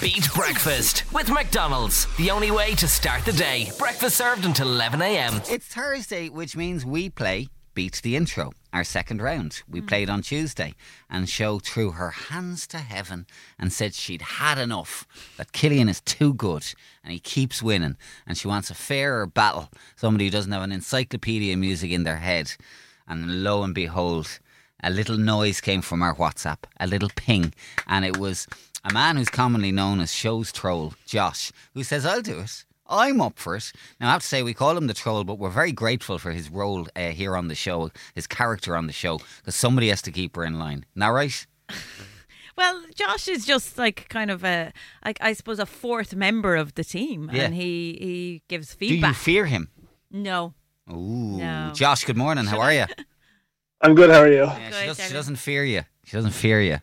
Beat Breakfast with McDonald's. The only way to start the day. Breakfast served until 11 a.m. It's Thursday, which means we play Beat the Intro, our second round. We played on Tuesday, and Sho threw her hands to heaven and said she'd had enough, that Cillian is too good and he keeps winning, and she wants a fairer battle, somebody who doesn't have an encyclopedia of music in their head. And lo and behold, a little noise came from our WhatsApp, a little ping, and it was a man who's commonly known as Sho's troll, Josh, who says, I'll do it. I'm up for it. Now, I have to say, we call him the troll, but we're very grateful for his role here on the show, his character on the show, because somebody has to keep her in line. Isn't that right? Well, Josh is just like kind of I suppose, a fourth member of the team, and he gives feedback. Do you fear him? No. Ooh. No. Josh, good morning. How are you? I'm good, how are you? Yeah, she doesn't fear you. She doesn't fear you.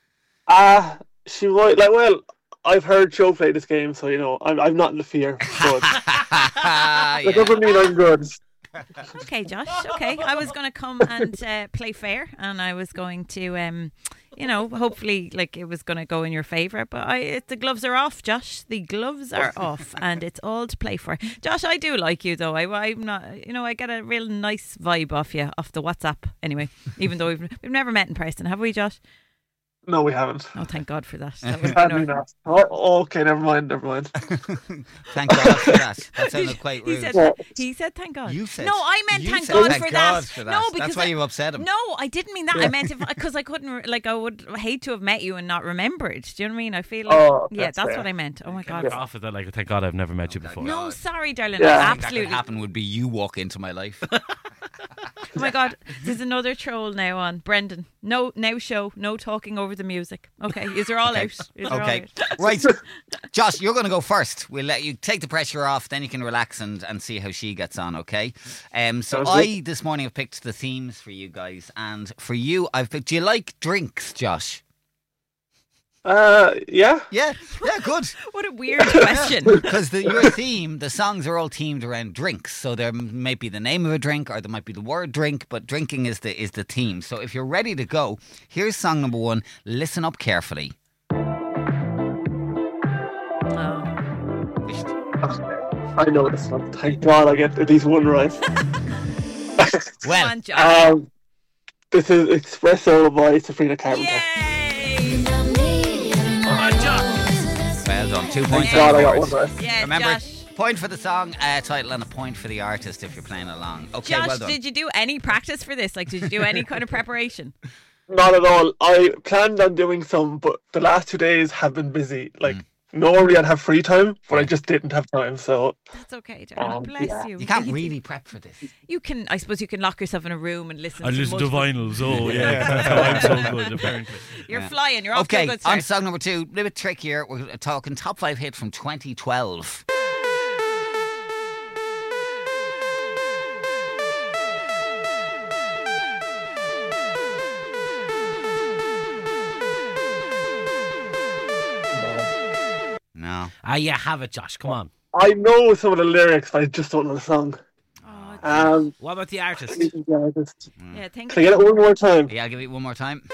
She might, I've heard Joe play this game, so, I'm not in the fear. But that doesn't mean I'm good. Okay, Josh. Okay. I was going to come and play fair, and I was going to, hopefully, it was going to go in your favour. But the gloves are off, Josh. The gloves are off, and it's all to play for. Josh, I do like you, though. I'm not, I get a real nice vibe off you, off the WhatsApp, anyway. Even though we've never met in person, have we, Josh? No, we haven't. Oh, thank God for that. Sadly not. Oh, okay, never mind. Thank God for that. That sounded quite rude. He said thank God. You said. No, I meant thank said God thank for God that. for that. No, because that's why you upset him. No, I didn't mean that. I meant because I couldn't, I would hate to have met you and not remembered. Do you know what I mean? I feel like, that's what I meant. Oh my God. Off of that, thank God I've never met you before. No, sorry, darling. Yeah. Absolutely. That could happen would be you walk into my life. Oh my God, there's another troll now on. Brendan, no show, no talking over the music. Okay, these are all out. Okay, right. Josh, you're going to go first. We'll let you take the pressure off, then you can relax and see how she gets on, okay? So I, this morning, have picked the themes for you guys. And for you, I've picked, do you like drinks, Josh? Yeah. Yeah, good. What a weird question. Because your theme, the songs are all themed around drinks. So there might be the name of a drink or there might be the word drink, but drinking is the theme. So if you're ready to go, here's song number 1. Listen up carefully. I know this one. Thank God I get at least one right. Well, come on, Josh. This is Espresso by Sabrina Carpenter. Yay! well done. 2 points. Thank God on I the got board. one right. Yeah, Remember, Josh. point for the song title and a point for the artist if you're playing along. Okay, Josh, well done. did you do any practice for this? Did you do any kind of preparation? Not at all. I planned on doing some, but the last 2 days have been busy. Normally I'd have free time, but I just didn't have time, so... That's okay, darling. Bless you. You can't really prep for this. You can, I suppose you can lock yourself in a room and listen I listen to multiple- vinyls. Oh, yeah. That's how I'm so good, apparently. You're flying. You're off to a Okay, good on start. to song number 2. A little bit trickier. We're talking top 5 hit from 2012. No. Yeah, have it, Josh. Come on. I know some of the lyrics, but I just don't know the song. What about the artist? Yeah, think Can I get it one more time? Yeah, I'll give it one more time.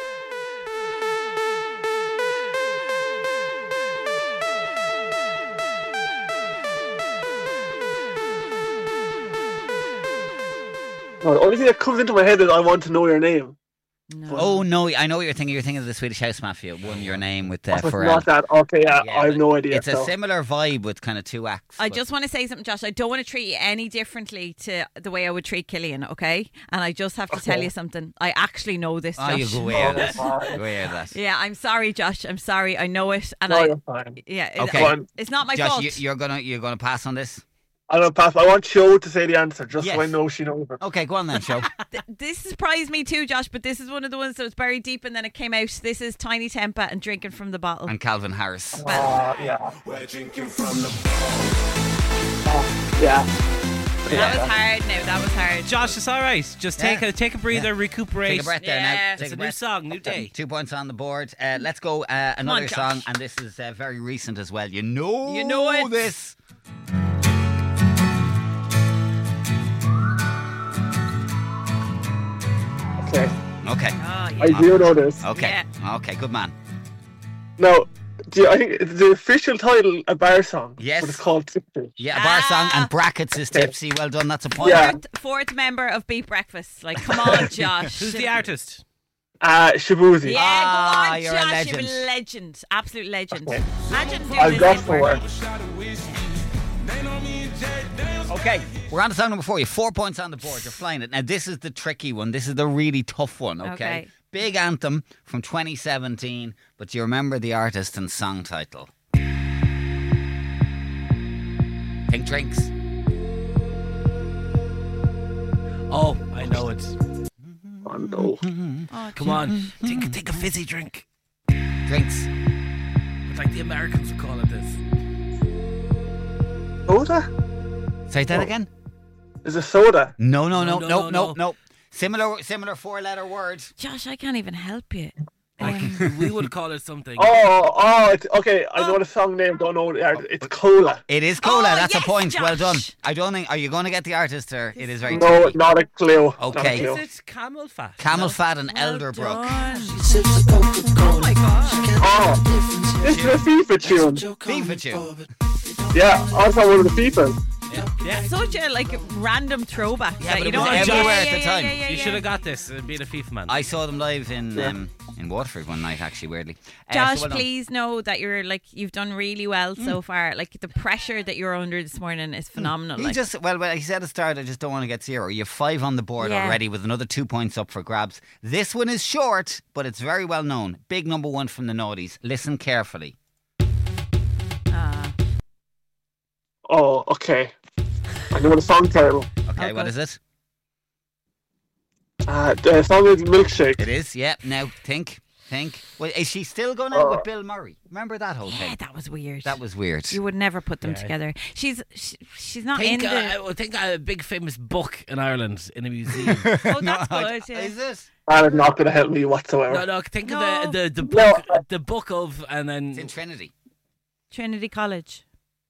No, the only thing that comes into my head is I Want to Know Your Name. No. Oh, no, I know what you're thinking. You're thinking of the Swedish House Mafia, Won Your Name with It's Pharrell. not that. Okay, yeah, I have but no idea. It's a similar vibe with kind of 2 acts. I but- just want to say something, Josh. I don't want to treat you any differently to the way I would treat Cillian, okay? And I just have to tell you something. I actually know this, Josh. Oh, you go away out of that. Go away out of that. Yeah, I'm sorry, Josh. I'm sorry. I know it, and No, you're fine. Okay. It's not my Josh, fault. you're gonna pass on this? I'm going to pass. I want Sho to say the answer, just Yes. so I know she knows it. Okay, go on then, Sho. This surprised me too, Josh. But this is one of the ones that was buried deep, and then it came out. This is Tiny Tempa and Drinking from the Bottle. And Calvin Harris. Yeah. We're drinking from the Yeah. That was hard. Now that was hard. Josh, it's all right. Just take a breather, recuperate. Take a breath there Yeah. now. It's Take a a new breath. song, new day. 2 points on the board. Let's go another Josh. song, and this is very recent as well. You know it. this. Okay. Okay. Oh, yeah. I do know this. Okay. Yeah. Okay, good man. Now, I think it's the official title a bar song. Yes. But it's called Tipsy. Yeah, a bar song and brackets is tipsy. Well done, that's a point. Yeah. Fourth member of Beat Breakfast. Like, come on, Josh. Who's the artist? Shabuzi. Yeah, go on, you're a Josh. legend. You're a legend. Absolute legend. Okay. Imagine doing I've this got in 4. work. Okay, we're on to song number 4. You have 4 points on the board. You're flying it. Now, this is the tricky one. This is the really tough one, okay? Big anthem from 2017, but do you remember the artist and song title? Think drinks. Oh, I know it. Oh, no. Come on, take a fizzy drink. Drinks. It's like the Americans would call it this. Soda? Say that again? Is it soda? No. Similar 4-letter word. Josh, I can't even help you. We would call it something. Okay. I know the song name. Don't know the artist. It's Cola. It is Cola. Oh, That's yes, a point. Josh. Well done. I don't think. Are you going to get the artist, or it is very No, tricky? not a clue. Okay. Not a clue. Is it Camel Fat? Camel Fat and Well Elderbrook. done. Oh my God. Oh, this is a FIFA tune. FIFA tune. Yeah, I saw one of the FIFA. Yeah. Such a random throwback. Yeah, but you it don't was know. everywhere at the time. You should have got this being a FIFA man. I saw them live in Waterford one night, actually, weirdly. Josh, so well done. please know that you've done really well so far. Like, the pressure that you're under this morning is phenomenal. He Like, just he said at the start, I just don't want to get 0. You have 5 on the board Yeah. already with another 2 points up for grabs. This one is short, but it's very well known. Big number 1 from the Naughties. Listen carefully. Oh, okay. I know the song title. Okay, Oh, what good. is it? The song is Milkshake. It is, yeah. Now, think. Well, is she still going out with Bill Murray? Remember that whole yeah, thing? that was weird. That was weird. You would never put them Yeah. together. She's not Think, in the. think a big famous book in Ireland in a museum. Oh, that's good. Yeah. Is it? That is not going to help me whatsoever. no, think No. of the book, No. the book of, and then It's in Trinity. Trinity College.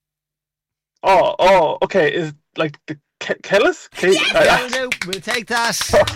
Oh, okay. Is like the Kellis? We'll take that.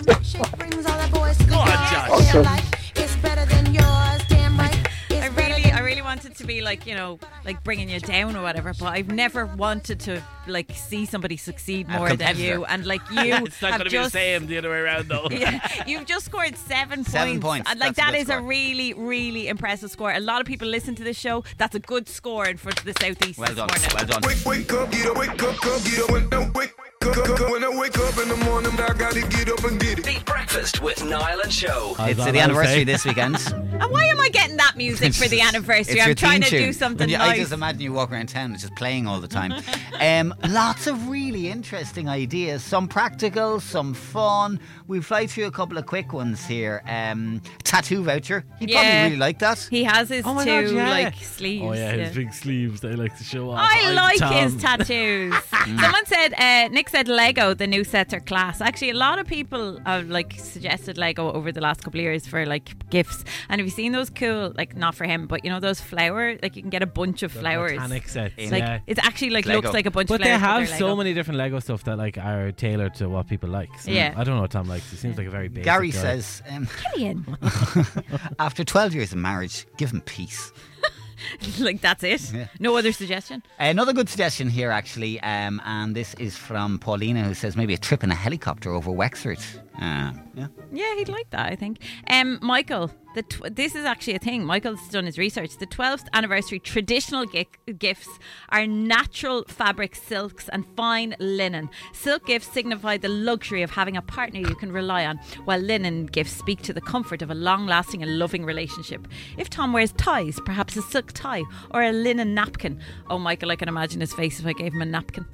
Go on, Josh. It's better than yours, damn right. I really wanted to be like bringing you down or whatever, but I've never wanted to see somebody succeed more than competitor. you, and you it's not have going to be the just same the other way around though. Yeah, you've just scored 7 points. 7 points. And That's a that good is a score. really, really impressive score. A lot of people listen to this show. That's a good score in front of the Southeast Well this done. morning. Well done. Wake up, get up, wake up, get up. When I wake up in the morning, I gotta get up and get it. Beat Breakfast with Niall and Show. It's the anniversary this weekend. And why am I getting that music for the anniversary? It's I'm your trying theme to tune. do something I nice. just imagine you walk around town, it's just playing all the time. Lots of really interesting ideas. Some practical, some fun. We fly through a couple of quick ones here. Tattoo voucher. He'd probably really like that. He has his Oh my two God, yeah. sleeves. Oh yeah, his yeah. big sleeves they like to show off. I I'm like Tom. his tattoos. Someone said, Nick said Lego, the new sets are class. Actually, a lot of people have suggested Lego over the last couple of years for gifts. And have you seen those cool, not for him, but those flowers, you can get a bunch of flowers. Botanic sets. It's yeah. it's actually Lego. looks like a bunch But of they flowers. have they're so Lego. many different Lego stuff that are tailored to what people like. So Yeah. I don't know what Tom likes. He seems like a very basic Gary guy. says, Killian. after 12 years of marriage, give him peace. That's it. Yeah. No other suggestion. Another good suggestion here, actually, and this is from Paulina, who says maybe a trip in a helicopter over Wexford. Yeah. Yeah, he'd like that, I think. Michael, this is actually a thing. Michael's done his research. The 12th anniversary traditional gifts are natural fabric silks and fine linen. Silk gifts signify the luxury of having a partner you can rely on, while linen gifts speak to the comfort of a long-lasting and loving relationship. If Tom wears ties, perhaps a silk tie or a linen napkin. Oh, Michael, I can imagine his face if I gave him a napkin.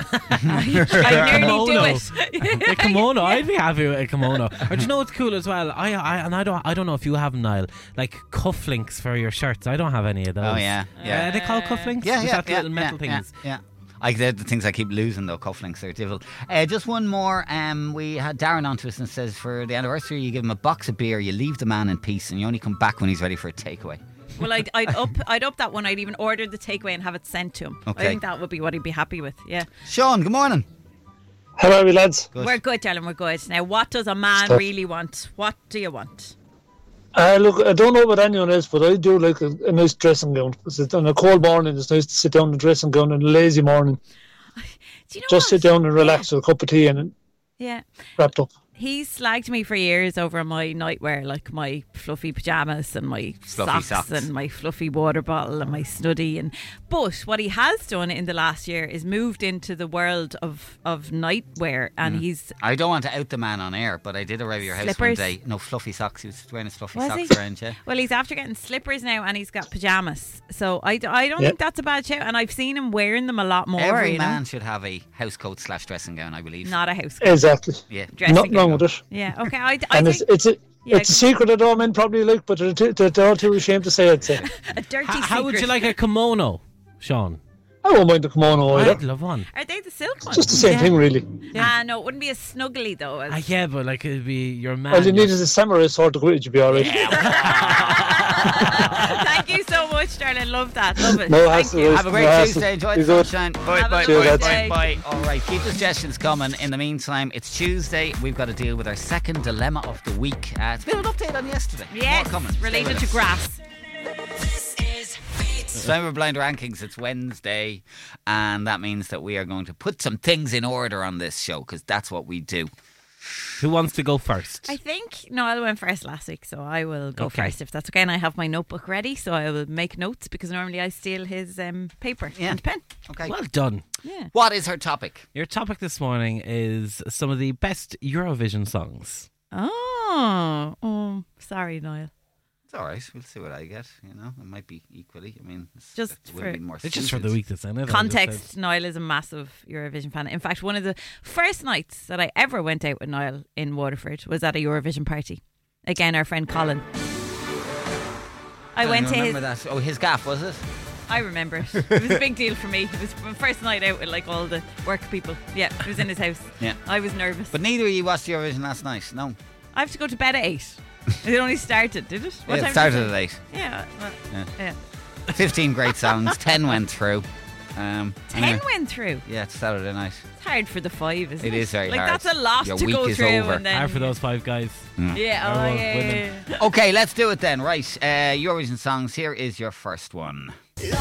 I nearly do it. A kimono. I'd be happy with a kimono. Or do you know what's cool as well? I don't know if you have them, Niall. Like cufflinks for your shirts. I don't have any of those. Oh, yeah. Are they called cufflinks? Yeah, Is yeah, that the little metal things? Yeah. They're the things I keep losing, though. Cufflinks are difficult. Just one more. We had Darren on to us and says for the anniversary, you give him a box of beer, you leave the man in peace, and you only come back when he's ready for a takeaway. Well, I'd up that one. I'd even order the takeaway and have it sent to him. Okay. I think that would be what he'd be happy with. Yeah. Sean, good morning. How are we, lads? Good. We're good, darling. We're good. Now, what does a man really want? What do you want? Look, I don't know about anyone else, but I do like a nice dressing gown. Because on a cold morning, it's nice to sit down in a dressing gown on a lazy morning. Do you know Just what? sit down and relax with a cup of tea and Yeah. wrapped up. He slagged me for years over my nightwear, like my fluffy pajamas and my Fluffy socks socks. and my fluffy water bottle and my snuddy. But what he has done in the last year is moved into the world of nightwear, and he's I don't want to out the man on air, but I did arrive at your house Slippers? one day. No, fluffy socks. He was wearing his fluffy Was socks he? around, yeah. well, he's after getting slippers now, and he's got pajamas. So I don't think that's a bad shout, and I've seen him wearing them a lot more. Every you know? man should have a house coat / dressing gown, I believe. Not a house coat. Exactly. Yeah. Dressing Nothing wrong gown. with it. Yeah. Okay. I And think it's a Yeah, it's a secret that all men probably like, but they're all too ashamed to say, I'd say. a dirty How would secret. you like a kimono, Sean? I won't mind the kimono either. I'd love one. Are they the silk ones? Just the same thing, really. No, it wouldn't be as snuggly though. As Yeah, but like it'd be your man. All you need is a samurai sword to go with, you'd be all right. Thank you so much, darling. Love that. Love it. No Thank hassle. you. Have a great No, Tuesday. Enjoy be the good. sunshine. Have a Cheers, lovely lads. day. Bye. All right, keep the suggestions coming. In the meantime, it's Tuesday. We've got to deal with our second dilemma of the week. It's been an update on yesterday. Yes, More coming. Stay related with to us. grass. Survivor Blind Rankings, it's Wednesday, and that means that we are going to put some things in order on this show, because that's what we do. Who wants to go first? I think Noel went first last week, so I will go Okay. first if that's okay. And I have my notebook ready, so I will make notes because normally I steal his paper Yeah. and pen. Okay. Well done. Yeah. What is her topic? Your topic this morning is some of the best Eurovision songs. Oh, sorry, Niall. It's all right. We'll see what I get. You know, it might be equally. I mean, Just it will for- be more It's just for suited. the week that's in it. Context: Niall is a massive Eurovision fan. In fact, one of the first nights that I ever went out with Niall in Waterford was at a Eurovision party. Again, our friend Colin. I went to his. remember that. Oh, his gaff, was it? I remember it. It was a big deal for me. It was my first night out with like all the work people. Yeah, it was in his house. Yeah. I was nervous. But neither of you watched Eurovision last night. No. I have to go to bed at 8. It only started, did it? Yeah, it time started did at 8. Yeah. Well, yeah. 15 great songs. 10 went through. 10 anyway. went through. Yeah, it's Saturday night. It's hard for the 5, isn't it? It is very like, hard. That's a lot Your to week go is through. over. And then, Hard for those 5 guys. Yeah, oh, Everyone yeah, winning. yeah. Okay, let's do it then. Right. Eurovision songs. Here is your first one.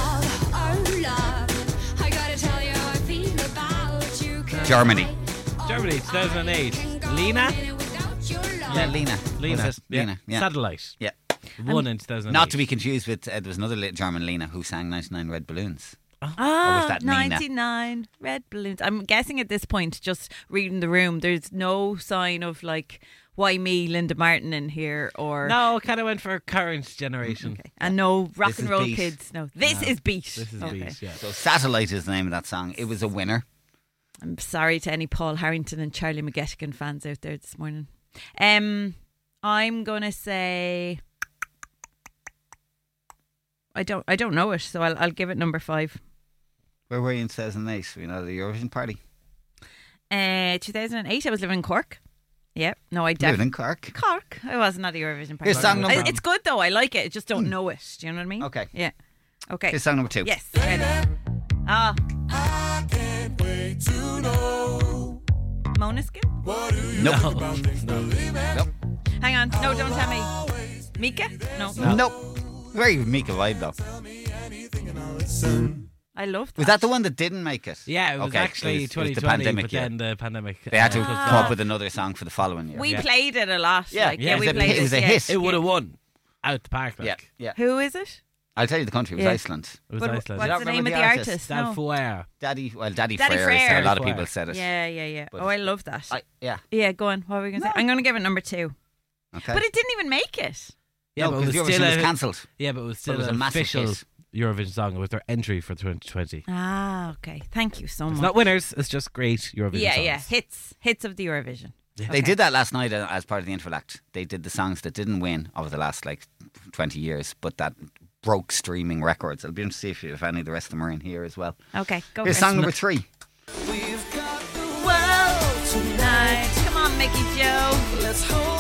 Germany. Germany, 2008. Lena? Yeah, Lena. Lena. Was it? Lena. Yeah. Satellite. Yeah. Won in 2008. Not to be confused with, there was another German Lena who sang 99 Red Balloons. Ah, that Nina? 99 red balloons. I'm guessing at this point, just reading the room, there's no sign of like, why me, Linda Martin in here, or No, kind of went for current generation. Okay. And no rock This and is roll Beat. kids. No, this is Beat. This is Okay. Beat, yeah. So Satellite is the name of that song. It was a winner. I'm sorry to any Paul Harrington and Charlie McGettigan fans out there this morning. I'm gonna say I don't know it, so I'll give it number 5. Where were you in 2008? Were you not at the Eurovision party? 2008. I was living in Cork. Yeah, no, I Living definitely in Cork. Cork. I wasn't at a Eurovision party. Here's song number- It's good though. I like it. I just don't know it. Do you know what I mean? Okay. Yeah. Okay. Here's song number 2. Yes. Ready. Ah. Monoskin? Nope. No. Hang on. No, don't tell me. Mika? No. Nope. Very Mika vibe though. I love that. Was that the one that didn't make it? Yeah, it was Okay, actually it was 2020, the pandemic but year. then the pandemic. They had to was come up with another song for the following year. We Yeah. played it a lot. Yeah. Like, Yeah, we it was a- played it was a yeah. hit. It would have won out the park. Like. Yeah, yeah. Who is it? I'll tell you the country. It was Yeah. Iceland. It was But Iceland. You what's don't the name of remember the the artist? artist? Dan No. Fuer. Daddy Daddy Frere. Frere. A lot of Frere. people said it. Yeah. But- Oh, I love that. Yeah. Yeah, go on. What were we going to say? I'm going to give it number 2. Okay. But it didn't even make it. Yeah, no, but it because was Eurovision still was a, cancelled. yeah, but it was still it was an a massive official hit. Eurovision song. It was their entry for 2020. Ah, okay. Thank you so much. It's not winners. It's just great Eurovision yeah, songs. yeah. Hits of the Eurovision. They did that last night as part of the Info Act. They did the songs that didn't win over the last 20 years, but that broke streaming records. I'll be interested to see if any of the rest of them are in here as well. Okay, go Here's for it. song number 3. World tonight. Come on, Mickey Joe.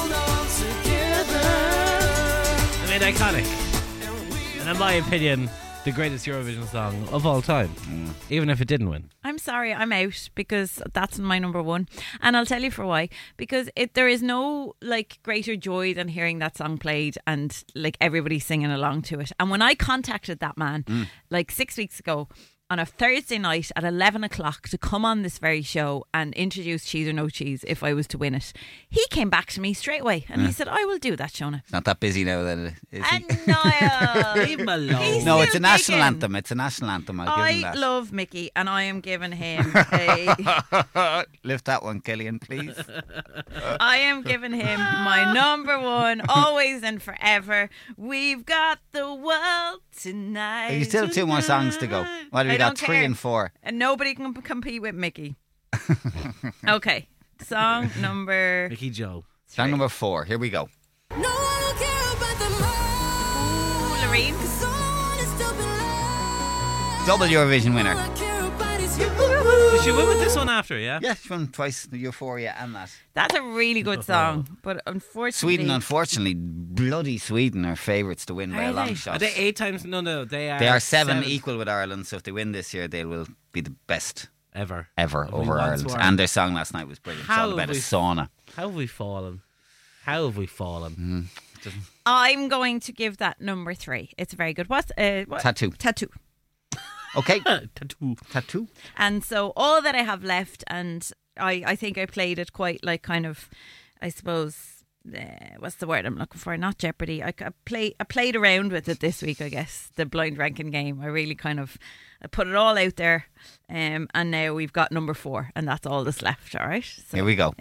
I mean, iconic. And in my opinion, the greatest Eurovision song of all time, even if it didn't win. I'm sorry, I'm out because that's my number one, and I'll tell you for why. Because there is no like greater joy than hearing that song played and like everybody singing along to it. And when I contacted that man like 6 weeks ago on a Thursday night at 11 o'clock to come on this very show and introduce Cheese or No Cheese if I was to win it, he came back to me straight away and he said, I will do that, Shona. Not that busy now, then, is he? And Niall, Leave him alone. He's No, still it's a national gigging. anthem. It's a national anthem. I'll give him I that. love Mickey and I am giving him a Lift that one, Killian, please. I am giving him my number one, always and forever. We've got the world tonight. You still have 2 more songs to go. What have I you got? don't 3 care. and 4. And nobody can compete with Mickey. Okay, song number Mickey Joe. Song number 4. Here we go. No, I don't care about the money. Loreen. 'Cause all I want is to be loved. Double Eurovision All winner. I care about is you. Did she win with this one after, yeah? Yeah, she won twice, the Euphoria and that. That's a really good song, but unfortunately, Sweden, unfortunately, bloody Sweden are favourites to win by Are a long they? shot. Are they 8 times? No, they are. They are 7 equal with Ireland, so if they win this year, they will be the best ever. ever We over once Ireland. were. And their song last night was brilliant. It's How all about a have we- sauna. How have we fallen? How have we fallen? I'm going to give that number 3. It's very good. What? Tattoo. Tattoo. Okay. Tattoo. Tattoo. And so all that I have left, and I think I played it quite like kind of, I suppose, what's the word I'm looking for? Not Jeopardy. I played around with it this week, I guess. The blind ranking game. I really kind of I put it all out there, and now we've got number 4, and that's all that's left. All right. So, Here we go.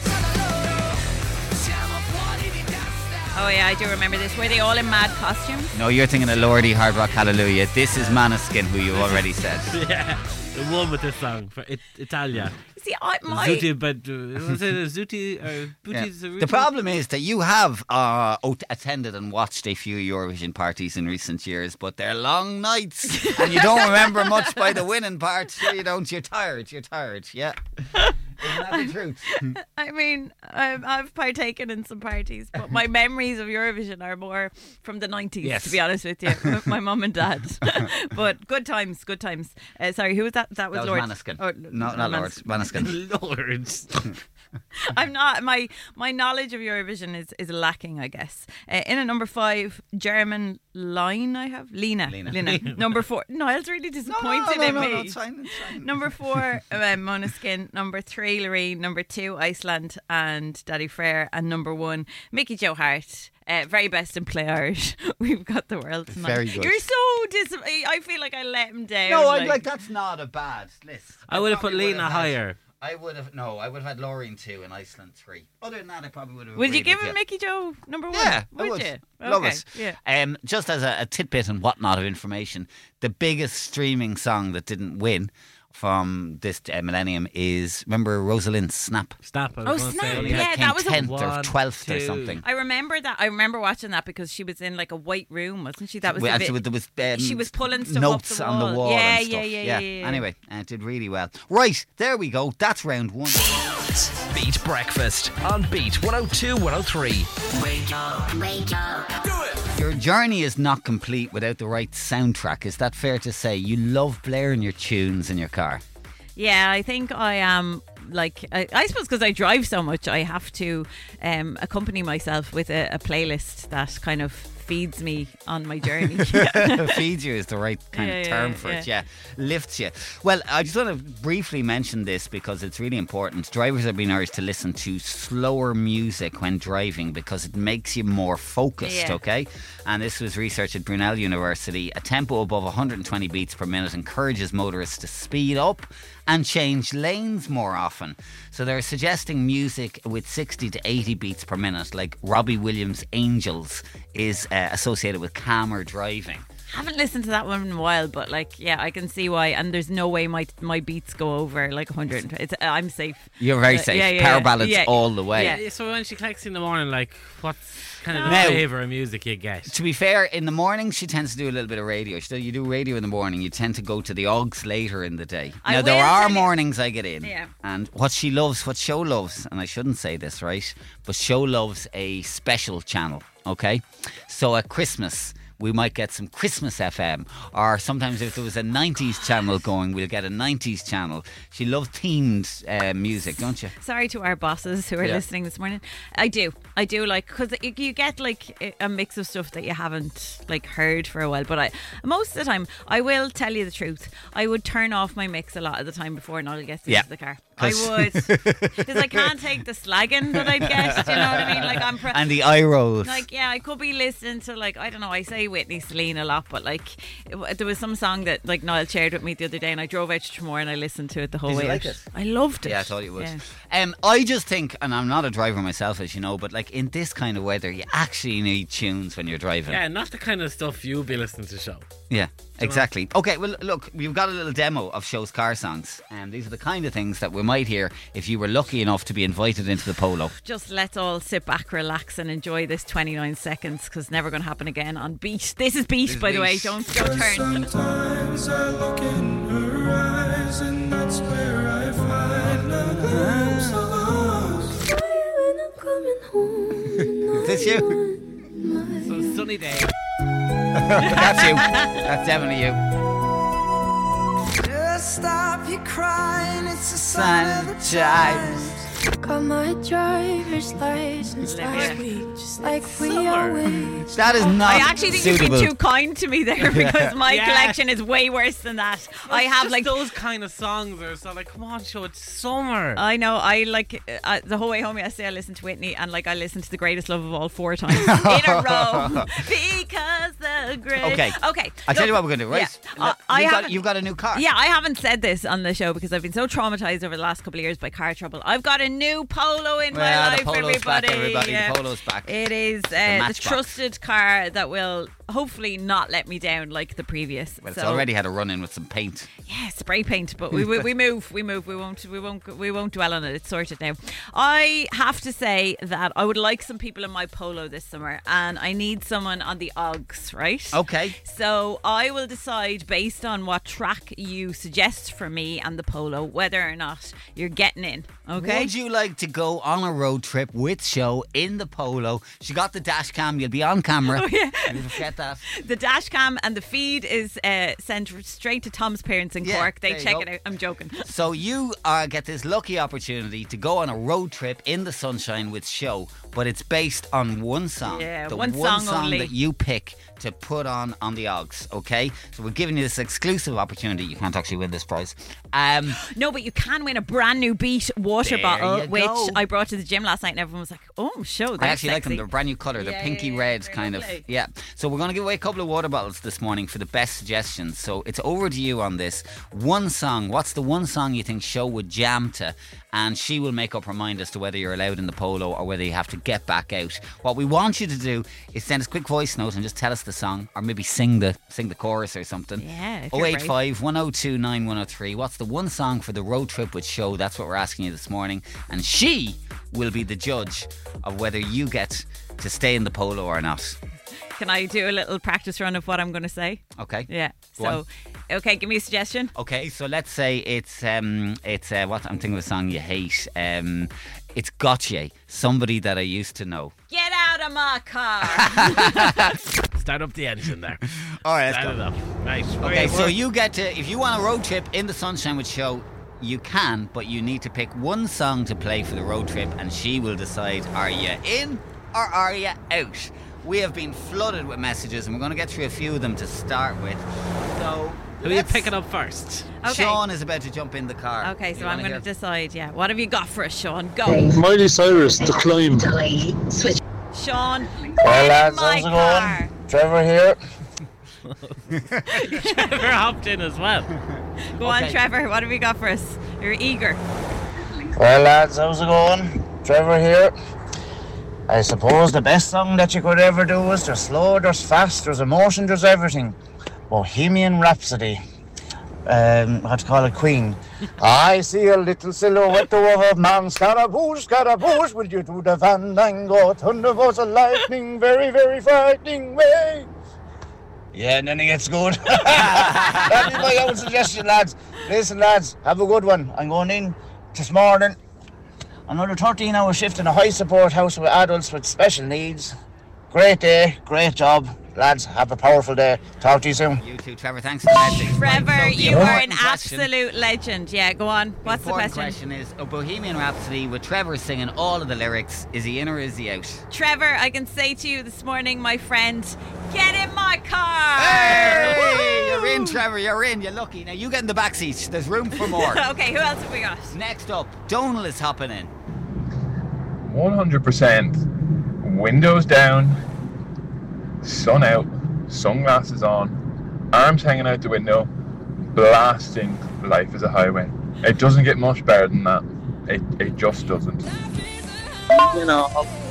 oh yeah, I do remember this. Were they all in mad costumes? No, you're thinking of Lordy, Hard Rock Hallelujah. This is Maneskin, who you've already said. Yeah, the one with this song for Italia. See, Zuti, but was it Zuti or Yeah. Buti? The problem is that you have attended and watched a few Eurovision parties in recent years, but they're long nights and you don't remember much by the winning part. Sure you don't. You're tired. Yeah. Isn't that the truth? I mean, I've partaken in some parties, but my memories of Eurovision are more from the 90s, Yes. to be honest with you, with my mum and dad. But good times. Sorry, who was that? That was That was Lord. Maneskin. Oh, No, not Lord. Maneskin. Lords. I'm not. My knowledge of Eurovision is lacking, I guess. In at number 5, German line. I have Lena. Number 4. Niall's really disappointed in me. No, it's fine. Number 4, Måneskin. Number 3, Loreen. Number 2, Iceland and Daddy Frere. And number 1, Mickey Joe Hart. Very best in Play Irish. We've got the world tonight. Very good. You're so I feel like I let him down. No, I'd like that's not a bad list. I would have put probably Lena had- higher. I would have had Loreen 2 and Iceland 3. Other than that, I probably would have. Would you agreed give with him Mickey Joe number 1? Yeah, I would would. you? Love Okay, it. Yeah. Just as a tidbit and whatnot of information, the biggest streaming song that didn't win from this millennium is, remember Rosalind's Snap? Snap. I Oh, was gonna Snap, say, Only yeah, like that was a 10th or 1, 12th or 2. something. I remember that. I remember watching that because she was in like a white room, wasn't she? That was a bit, There was, she was pulling stuff notes off the on the wall. Yeah, and stuff. yeah. Anyway, it did really well. Right, there we go. That's round 1. Beat Breakfast on Beat 102 103. Your journey is not complete without the right soundtrack. Is that fair to say? You love blaring your tunes in your car. Yeah, I think I am. Like, I suppose because I drive so much, I have to accompany myself with a playlist that kind of feeds me on my journey. Feeds you is the right kind of term for it. Yeah, lifts you. Well, I just want to briefly mention this because it's really important. Drivers are being urged to listen to slower music when driving because it makes you more focused. Yeah. Okay, and this was research at Brunel University. A tempo above 120 beats per minute encourages motorists to speed up and change lanes more often. So they're suggesting music with 60 to 80 beats per minute, like Robbie Williams' Angels, is associated with calmer driving. Haven't listened to that one in a while, but like, yeah, I can see why. And there's no way my beats go over like 100. I'm safe. You're very safe. Yeah, Power yeah. ballads Yeah. all the way. Yeah. So when she collects in the morning, like, what kind of Now- flavour of music you get? To be fair, in the morning she tends to do a little bit of radio. You do radio in the morning. You tend to go to the Oggs later in the day. I Now there will are tell you- mornings I get in, Yeah. and what Show loves, and I shouldn't say this, right? But Show loves a special channel. Okay, so at Christmas we might get some Christmas FM, or sometimes if there was a 90s channel going, we'll get a 90s channel. She loves themed music, don't you? Sorry to our bosses who are listening this morning. I do like, because you get like a mix of stuff that you haven't like heard for a while, but most of the time, I will tell you the truth, I would turn off my mix a lot of the time before Niall gets into the car. I would, because I can't take the slagging that I'd get. Do you know what I mean? Like and the eye rolls. Like, yeah, I could be listening to, like, I don't know, I say Whitney, Celine a lot, but like there was some song that like Niall shared with me the other day, and I drove out to Tremor and I listened to it the whole way. Like out. it? I loved it. Yeah, I thought you would. Yeah. I just think, and I'm not a driver myself, as you know, but like in this kind of weather, you actually need tunes when you're driving. Yeah, not the kind of stuff you'll be listening to show. Yeah, exactly. Okay, well, look, we've got a little demo of Show's car songs, and these are the kind of things that we might hear if you were lucky enough to be invited into the polo. Just let's all sit back, relax, and enjoy this 29 seconds, because it's never going to happen again on Beat. This is Beat, by the way. Don't turn. Sometimes I look in her eyes, and that's where I find a glimpse of us. Is this you? So sunny day. That's you. That's definitely you. Just stop your crying, it's a Sign of the times. Got my driver's license last week, just like we always. That is not I actually think suitable. you've been too kind to me there, because my collection is way worse than that. I have Just like those kind of songs are so like, come on, show, it's summer. I know, I like the whole way home yesterday I listened to Whitney, and like I listened to The Greatest Love of All 4 times in a row, because the great. Okay. I'll tell you what we're going to do, right? Yeah. You've got a new car. Yeah, I haven't said this on the show because I've been so traumatized over the last couple of years by car trouble. I've got a new Polo in my life, the Polo's everybody. back, everybody. Yeah. The Polo's back. It is the Matchbox. trusted car that will hopefully not let me down like the previous. Well, it's already had a run in with some paint. Yeah, spray paint, but we move. We won't dwell on it. It's sorted now. I have to say that I would like some people in my Polo this summer, and I need someone on the Oggs, right? Okay. So I will decide based on what track you suggest for me and the Polo whether or not you're getting in. Okay. Would you like to go on a road trip with Show in the Polo? She got the dash cam. You'll be on camera. Oh, yeah. You forget that. The dash cam and the feed is sent straight to Tom's parents in Cork. They there you check go. it out. I'm joking. So you get this lucky opportunity to go on a road trip in the sunshine with Show, but it's based on one song. Yeah, the one song only. that you pick to put on the Oggs, okay? So we're giving you this exclusive opportunity. You can't actually win this prize. No, but you can win a brand new Beat water There bottle, you which go. I brought to the gym last night, and everyone was like, "Oh, Show, I actually like them. sexy." They're a brand new colour. They're Yeah, pinky yeah, red, they're kind lovely. of. Yeah. So we're going to give away a couple of water bottles this morning for the best suggestions. So it's over to you on this. One song. What's the one song you think Show would jam to? And she will make up her mind as to whether you're allowed in the Polo or whether you have to get back out. What we want you to do is send us a quick voice note and just tell us the song, or maybe sing the chorus or something. Yeah, if you're brave. 085 102 9103. What's the one song for the road trip with Show? That's what we're asking you this morning. And she will be the judge of whether you get to stay in the Polo or not. Can I do a little practice run of what I'm going to say? Okay. Yeah. Go on. Okay, give me a suggestion. Okay, so let's say it's what I'm thinking of a song you hate. It's Gautier, somebody that I used to know. Get out of my car. Start up the engine there. All right, let's Start go. it up. Right. Okay, so you get to, if you want a road trip in the sunshine with Show, you can, but you need to pick one song to play for the road trip, and she will decide, are you in or are you out? We have been flooded with messages, and we're going to get through a few of them to start with. So who are you picking up first? Okay. Sean is about to jump in the car. Okay, so You I'm wanna going to hear? decide, yeah. What have you got for us, Sean? Go. Miley Cyrus, The Climb. Sean, Well, get lads, in my how's it car. going? Trevor here. Trevor hopped in as well. Go on, Okay. Trevor. What have you got for us? You're eager. Well, lads, how's it going? Trevor here. I suppose the best song that you could ever do is there's slow, there's fast, there's emotion, there's everything. Bohemian Rhapsody. What to call it, Queen. I see a little silhouette of a man. Scaramouche, Scaramouche, will you do the fandango? Thunderbolts of lightning, very, very frightening way. Yeah, and then it gets good. That'd be my own suggestion, lads. Listen, lads, have a good one. I'm going in this morning. Another 13-hour shift in a high support house with adults with special needs. Great day, great job. Lads, have a powerful day. Talk to you soon. You too, Trevor. Thanks for the message. Trevor, Right, so the you are an important question- absolute legend. Yeah, go on. What's the important question? is a Bohemian Rhapsody with Trevor singing all of the lyrics. Is he in or is he out? Trevor, I can say to you this morning, my friend, get in my car. Hey, you're in, Trevor. You're in. You're lucky. Now you get in the back seat. There's room for more. Okay, who else have we got? Next up, Donal is hopping in. 100%. Windows down, sun out, sunglasses on, arms hanging out the window, blasting Life is a Highway. It doesn't get much better than that. It just doesn't. You know,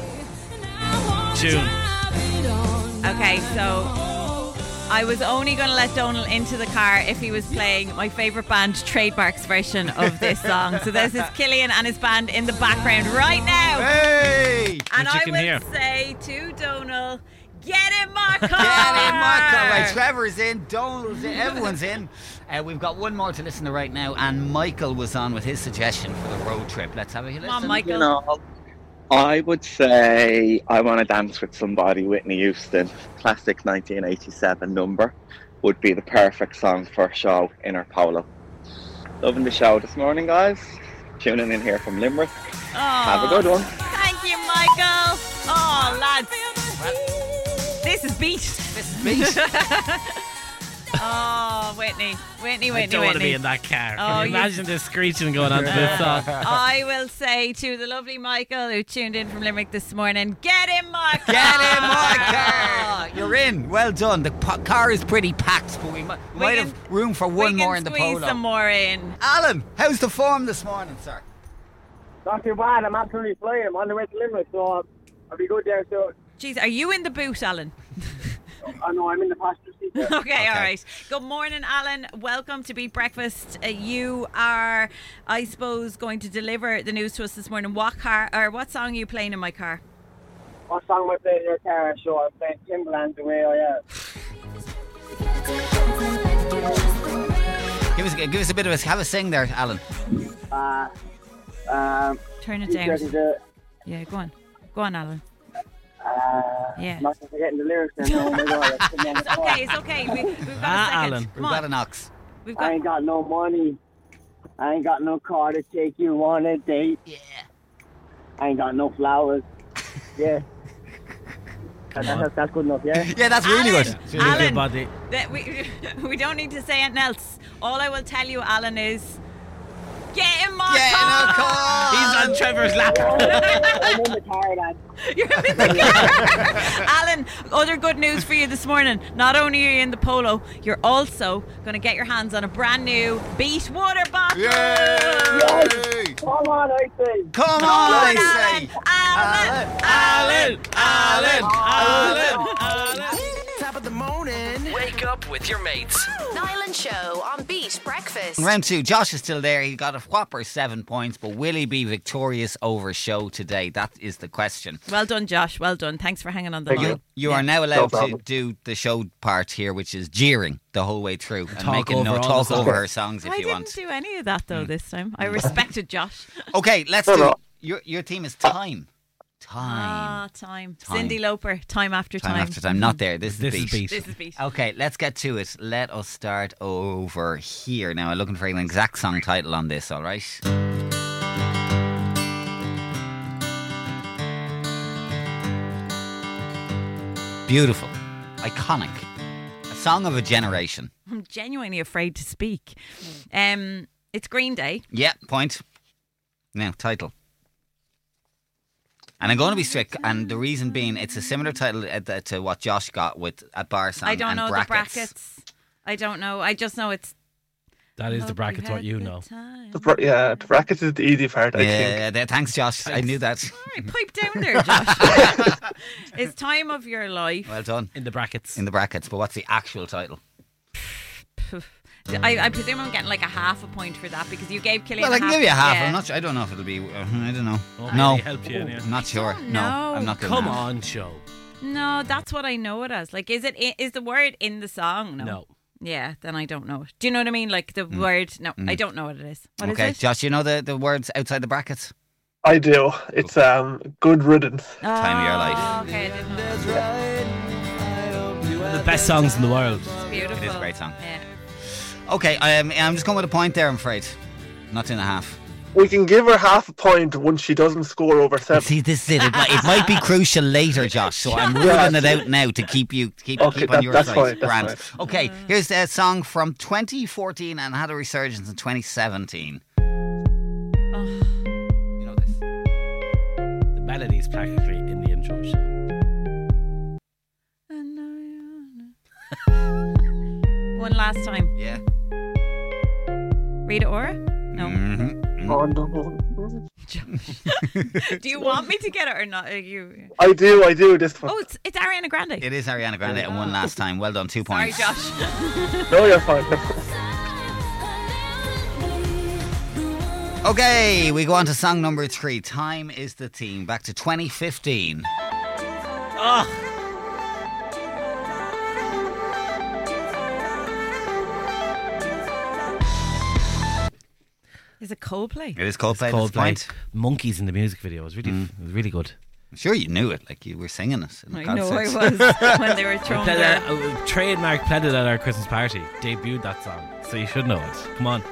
June. Okay, so I was only going to let Donal into the car if he was playing my favourite band Trademark's version of this song. So this is Killian and his band in the background right now. Hey! And Which you I can will hear. say to Donal, get in my car. Get in my car. Right, Trevor's in, Donal's in, everyone's in. We've got one more to listen to right now, and Michael was on with his suggestion for the road trip. Let's have a listen. Come on, Michael. You know, I would say I Want to Dance with Somebody, Whitney Houston. Classic 1987 number. Would be the perfect song for a show in our polo. Loving the show this morning, guys. Tuning in here from Limerick. Have a good one. Thank you, Michael. Oh, lads. This is beat. This is beat. Oh, Whitney. I don't want to be in that car. Oh, Can you you- imagine the screeching going on to this song? I will say to the lovely Michael who tuned in from Limerick this morning, get in my car. Get in my car. You're in. Well done. The car is pretty packed, but we might can- have room for one more in the squeeze polo. some more in. Alan, how's the form this morning, sir? not too bad. I'm absolutely flying. I'm on the way to Limerick, so I'll be good there soon. Jeez, are you in the boot, Alan? I know I'm in the passenger seat there. Okay, all right. Good morning, Alan. Welcome to Beat Breakfast. You are, I suppose, going to deliver the news to us this morning. What song are you playing in my car? What song am I playing in your car? Sure, I'm playing Timbaland, The Way I Am. Give us a bit of have a sing there, Alan. Turn it down. Yeah, go on, Alan. Yeah. Not forgetting the lyrics then. Oh my God. It's okay. We've got a second. Alan. Come We've on. got an ox. We've I got. ain't got no money. I ain't got no car to take you on a date. Yeah. I ain't got no flowers. Yeah. That's good enough, yeah? Yeah, that's really Alan, good. It's really Alan, good body. that we don't need to say anything else. All I will tell you, Alan, is get in my Get in car. a car. He's on Trevor's lap. I'm in the car, lad. You're in the car. Alan, other good news for you this morning. Not only are you in the polo, you're also going to get your hands on a brand new Beat water bottle. Yay! Come on, I say. Come on, I say. Alan. Top of the morning. Wake up with your mates. Niall and Show on Beat Breakfast. Round two, Josh is still there. He got a whopper 7 points, but will he be victorious over Show today? That is the question. Well done, Josh. Well done. Thanks for hanging on the line. You are now allowed to do the show part here, which is jeering the whole way through and Talk making over all talk the over songs. her songs if I you didn't want. do any of that though this time. I respected Josh. Okay, let's do your team is time. Time. Cindy Lauper, time after time. Time after time. Not there. This is is beat. This is Beat. Okay, let's get to it. Let us start over here. Now, I'm looking for an exact song title on this, all right? Beautiful. Iconic. A song of a generation. I'm genuinely afraid to speak. It's Green Day. Yeah, point. Now, title. And I'm going to be strict, and the reason being, it's a similar title to what Josh got with at Barson. I don't and know brackets. the brackets. I don't know. I just know it's. That is the Hope brackets you what you had know. the time. The brackets is the easy part, I think. Yeah, thanks, Josh. I knew that. All right, pipe down there, Josh. It's Time of Your Life. Well done. In the brackets. In the brackets, but what's the actual title? I presume I'm getting like a half a point for that because you gave Killian Well, I can give you a half. Yeah. I'm not. I don't know if it'll be. I don't know. Oh, No, maybe help you in here. I'm not sure. don't No, know. I'm not doing Come that. on, Show. No, that's what I know it as. Like, is the word in the song? No. Yeah, then I don't know it. Do you know what I mean? Like the word? No, I don't know what it is. What is Okay, it? Josh, you know the words outside the brackets? I do. It's Good Riddance. Time of Your life. Okay, I didn't know. the best songs in the world. Beautiful. It is a great song. Yeah. Okay, I'm just going with a point there, I'm afraid. Not 2.5. We can give her half a point once she doesn't score over 7. See, this is it. It might be crucial later, Josh. So I'm ruling it out now to keep on your that's side. fine, that's Grand. fine. Okay, here's a song from 2014 and had a resurgence in 2017. Oh. You know this. The melody is practically in the intro show. One last time. Yeah. Rita Ora? No. Mm-hmm. Oh, no. Do you want me to get it or not? Are you? I do this one. Oh, it's Ariana Grande. It is Ariana Grande and one last time. Well done, 2 Sorry, points. Josh. No, you're fine. Okay, we go on to song number 3. Time is the theme. Back to 2015. Oh. Is it Coldplay? It is Coldplay. It's That's the point. Monkeys in the music video. It was really good. I'm sure you knew it, like you were singing it. In the I know I concerts. was when they were throwing their... Trademark played it at our Christmas party. Debuted that song, so you should know it. Come on.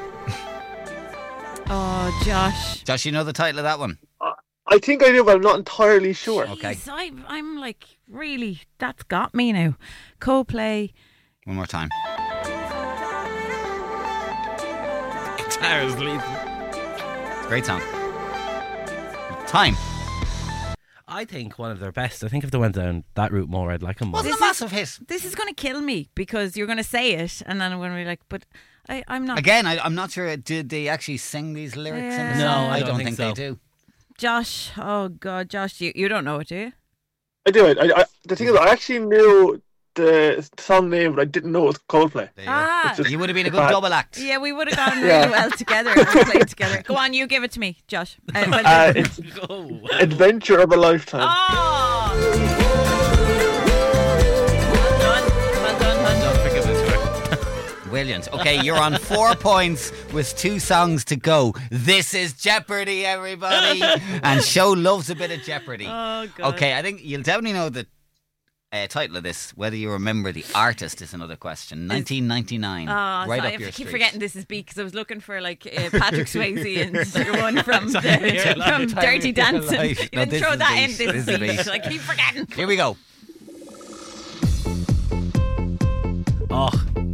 Oh, Josh. Josh, you know the title of that one? I think I do, but I'm not entirely sure. Okay. Jeez, I'm like, really, that's got me now. Coldplay. One more time. Guitar is leaving. Great song. Time. I think one of their best. I think if they went down that route more, I'd like them more. Wasn't a massive hit. This is going to kill me because you're going to say it and then I'm going to be like, but I'm not. Again, I'm not sure. Did they actually sing these lyrics in the Yeah. song? No, I don't think so. they do. Josh, oh God, Josh, you don't know it, do you? I do it. The thing is, I actually knew the song name, but I didn't know it was Coldplay. There you Ah. go. You would have been a good double act. Yeah, we would have gone really well together if we played together. Go on, you give it to me, Josh. It's Adventure of a Lifetime. Oh! Well done. Don't forget this one. Brilliant. Okay, you're on 4 points with 2 songs to go. This is Jeopardy, everybody. And Show loves a bit of Jeopardy. Oh, God. Okay, I think you'll definitely know the title of this. Whether you remember the artist is another question. 1999. Oh, right so up I your keep street. forgetting this is Beat because I was looking for like Patrick Swayze and the one from Dirty Dancing. You No, didn't this throw is that Beat. in. This This is is Beat. Beat. I keep forgetting. Here we go. Oh.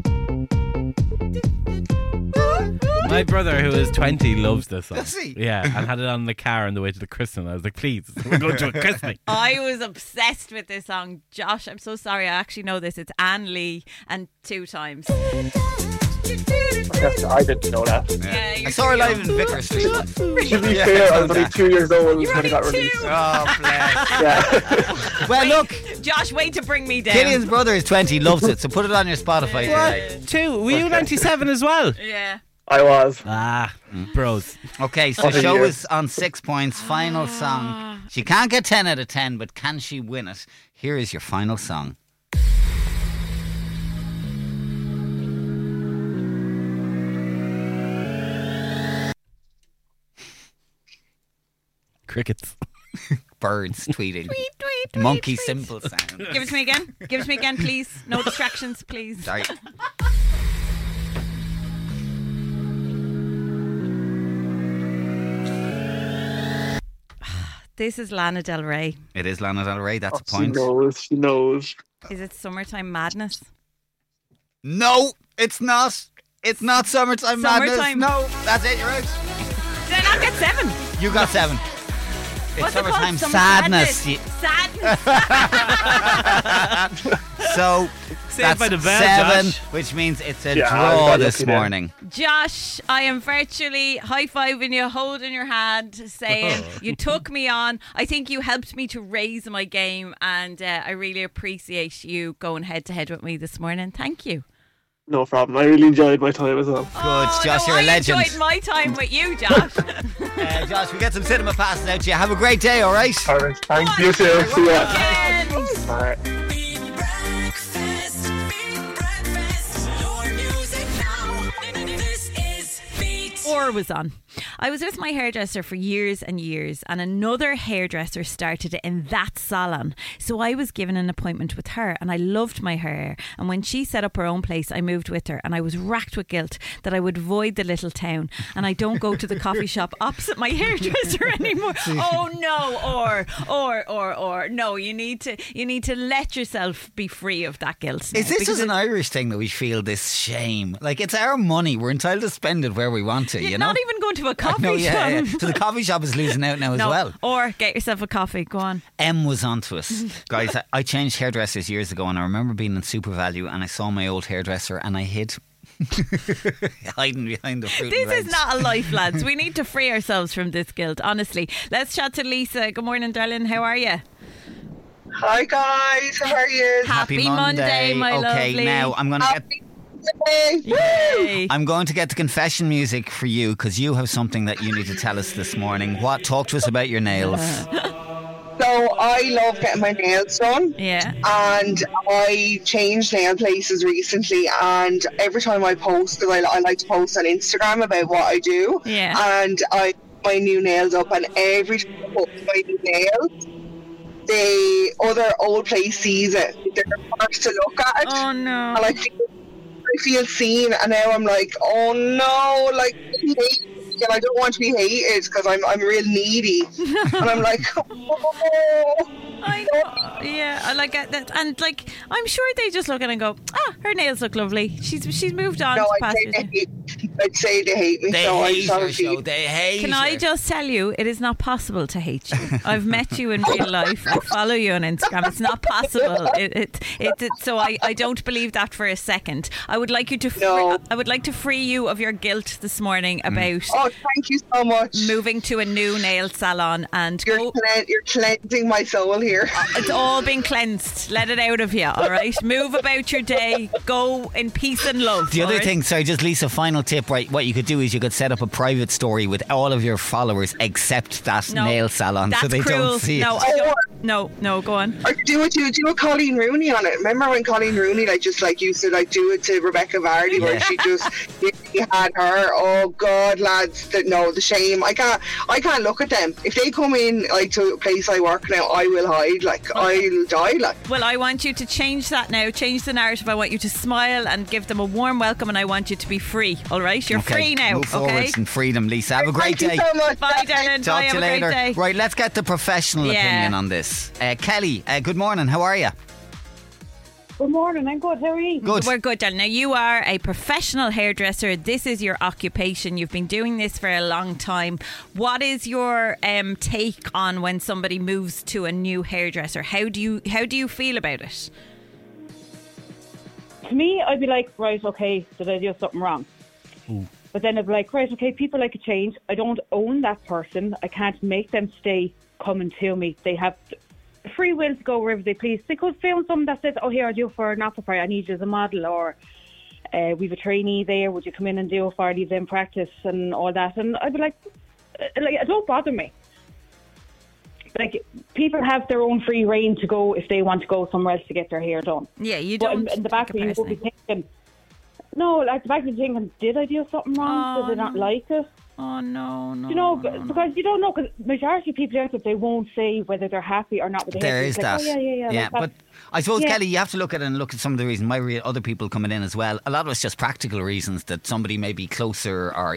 My brother, who is 20, loves this song. Does he? Yeah, and had it on in the car on the way to the christening. I was like, please, we're going to a christening. I was obsessed with this song. Josh, I'm so sorry. I actually know this. It's Anne Lee and 2 times. I didn't know that. Yeah, I you're saw her too live young. in Vicar Street once. To be Yeah, fair, I I was know only that. 2 years old You're when it got only released. 2. Oh, bless. Yeah. Well, look, Josh, wait to bring me down. Killian's brother is 20, loves it, so put it on your Spotify today. What? 2? Were you 97 as well? Yeah. I was. Ah, bros. Okay, so What a Show year. is on 6 points. Final song. She can't get 10 out of 10, but can she win it? Here is your final song. Crickets. Birds tweeting. Tweet, tweet, tweet, Monkey tweet. symbol sound. Give it to me again. Give it to me again, please. No distractions, please. Sorry. This is Lana Del Rey. It is Lana Del Rey, that's a She point. knows. She knows. Is it Summertime Madness? No, it's not. It's not Summertime Madness. Summertime. No, that's it, you're out. Did I not get 7? You got 7. It's What's it called? Summertime Summer Sadness. Sadness. So Saved that's by the bell, 7, Josh. which means it's a Yeah, I draw got this lucky there. morning. Josh, I am virtually high-fiving you, holding your hand, saying you took me on. I think you helped me to raise my game, and I really appreciate you going head-to-head with me this morning. Thank you. No problem. I really enjoyed my time as well. Good, Josh, you're a legend. I enjoyed my time with you, Josh. Josh, we get some cinema passes out to you. Have a great day, all right? All right. Thank you, too. See ya. Again. All right. Breakfast, your music now. This is Beat. Or was on. I was with my hairdresser for years and years, and another hairdresser started in that salon. So I was given an appointment with her, and I loved my hair. And when she set up her own place, I moved with her, and I was racked with guilt that I would avoid the little town, and I don't go to the coffee shop opposite my hairdresser anymore. Oh no! Or no! You need to let yourself be free of that guilt. Is this just an Irish thing that we feel this shame? Like, it's our money. We're entitled to spend it where we want to, you know? Not even going to a coffee shop. Yeah. So the coffee shop is losing out now as well. Or get yourself a coffee. Go on. Em was onto us. Guys, I changed hairdressers years ago, and I remember being in Super Value and I saw my old hairdresser and I hid. Hiding behind the fruit. This is not a life, lads. We need to free ourselves from this guilt, honestly. Let's chat to Lisa. Good morning, darling. How are you? Hi guys, how are you? Happy Monday, my okay, lovely. now I'm going to Yay. I'm going to get the confession music for you, because you have something that you need to tell us this morning. Talk to us about your nails. So I love getting my nails done. Yeah. And I changed nail places recently, and every time I post, because I like to post on Instagram about what I do. Yeah. And I put my new nails up, and every time I post my new nails, the other old place sees it. They're first to look at it. Oh no. And I feel seen, and now I'm like, oh no, like, and I don't want to be hated because I'm real needy. And I'm like, oh. I know. Yeah, I like that. And like, I'm sure they just look at it and go, her nails look lovely. She's moved on. No, to I'd say they hate me. They hate her, so they hate Can her. I just tell you, it is not possible to hate you. I've met you in real life. I follow you on Instagram. It's not possible. So I don't believe that for a second. I would like you to. I would like to free you of your guilt this morning about. Oh, thank you so much. Moving to a new nail salon and you're cleansing my soul here. It's all been cleansed. Let it out of you. All right. Move about your day. Go in peace and love. The other thing, sorry, just Lisa, final tip, right? What you could do is you could set up a private story with all of your followers except that nail salon, so they don't see it. I don't. No, go on. Or do a Colleen Rooney on it. Remember when Colleen Rooney used to do it to Rebecca Vardy, where she just had her. Oh God, lads, the shame. I can't look at them. If they come in to a place I work now, I will hide. I'll die. Well, I want you to change that now. Change the narrative. I want you to smile and give them a warm welcome, and I want you to be free. All right, you're free now. Move forwards and freedom, Lisa. Have a great day. Thank you so much. Bye, darling. Talk Bye. to you later. Right, let's get the professional opinion on this. Kelly, good morning. How are you? Good morning, I'm good. How are you? Good. We're good, darling. Now, you are a professional hairdresser. This is your occupation. You've been doing this for a long time. What is your take on when somebody moves to a new hairdresser? How do you feel about it? To me, I'd be like, right, okay, did I do something wrong? Ooh. But then I'd be like, right, okay, people like a change. I don't own that person. I can't make them stay coming to me. They have free will to go wherever they please. They could film someone that says, oh, here, I'll do it for an offer for you. I need you as a model, or we've a trainee there. Would you come in and do it for leave them practice and all that? And I'd be like, it don't bother me. Like, people have their own free reign to go if they want to go somewhere else to get their hair done. Yeah, you don't. But in the back of you will be thinking, at the back of you thinking, did I do something wrong? Did I not like it? Oh, no. Because you don't know, because majority of people out there, they won't say whether they're happy or not with the hair. There is that. Oh, yeah. But I suppose, Kelly, you have to look at some of the reasons. Other people coming in as well. A lot of it's just practical reasons that somebody may be closer, or,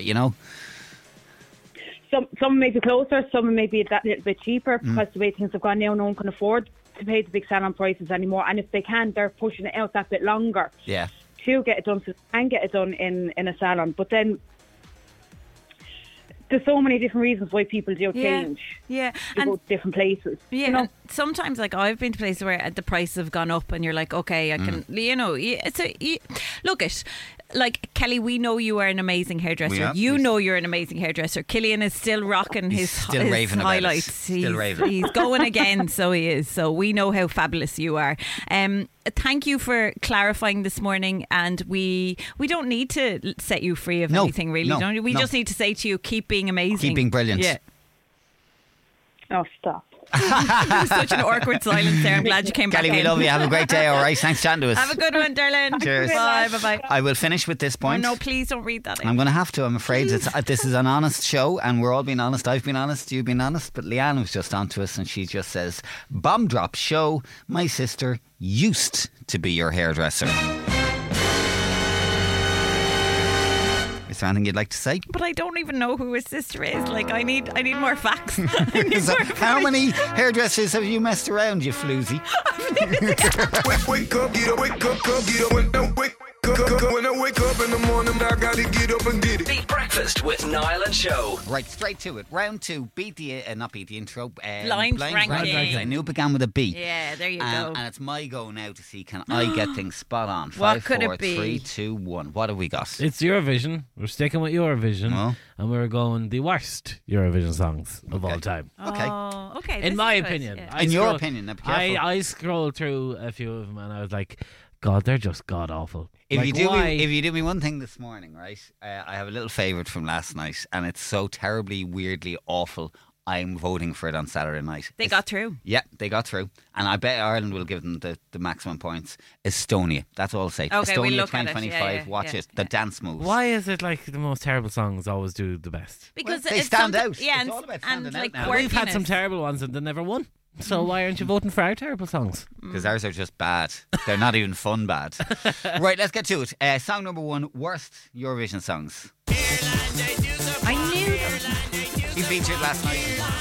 Some may be closer, some may be that little bit cheaper, because the way things have gone now, no one can afford to pay the big salon prices anymore. And if they can, they're pushing it out that bit longer to get it done, so they can get it done in a salon. But then there's so many different reasons why people do change. Yeah. To go to different places. Yeah. And sometimes, I've been to places where the prices have gone up, and you're like, okay, I can, look at. Like, Kelly, we know you are an amazing hairdresser. You know you're an amazing hairdresser. Killian is still rocking his highlights. He's going again, so he is. So we know how fabulous you are. Thank you for clarifying this morning, and we don't need to set you free of anything, really. We just need to say to you, keep being amazing. Keep being brilliant. Yeah. Oh, stop. There was such an awkward silence there. I'm glad you came back Kelly, we in. love you. Have a great day, all right? Thanks for chatting to us. Have a good one, darling. Cheers. Bye, bye. I will finish with this Oh, point. no, please don't read that. I'm going to have to. I'm afraid this is an honest show, and we're all being honest. I've been honest, you've been honest, but Leanne was just on to us, and she just says, "Bomb drop show. My sister used to be your hairdresser." Is there anything you'd like to say? But I don't even know who his sister is. Like, I need more facts. I need So, more how many hairdressers have you messed around, you floozy? Wake up, get up, wake up, get up, when I wake up. When I wake up in the morning, I gotta get up and get it. Beat Breakfast with Niall and Show. Right, straight to it. Round 2. Not beat the intro. Blind ranking. I knew it began with a B. Yeah, there you go. And it's my go now to see can I get things spot on. What 5, could 4, it be? 3, 2, 1. What have we got? It's Eurovision. We're sticking with Eurovision, and we're going the worst Eurovision songs of all time. Oh, okay. In this my is good, opinion. yeah. In your opinion, now be careful. I scrolled through a few of them, and I was like, God, they're just god awful. If Like, you do why? me, if you do me one thing this morning, right? I have a little favourite from last night, and it's so terribly, weirdly awful. I'm voting for it on Saturday night. They got through. Yeah, they got through, and I bet Ireland will give them the maximum points. Estonia, that's all I'll say. Okay, Estonia we'll look at it. 2025. Yeah, Watch yeah, it. The dance moves. Why is it like the most terrible songs always do the best? Because They it's stand something- out. Yeah, It's all about and standing out like now. We've had some quirkiness. terrible ones and they never won. So why aren't you voting for our terrible songs? Because ours are just bad. They're not even fun bad. Right, let's get to it. Song number 1, worst Eurovision songs. I knew that. He featured last night.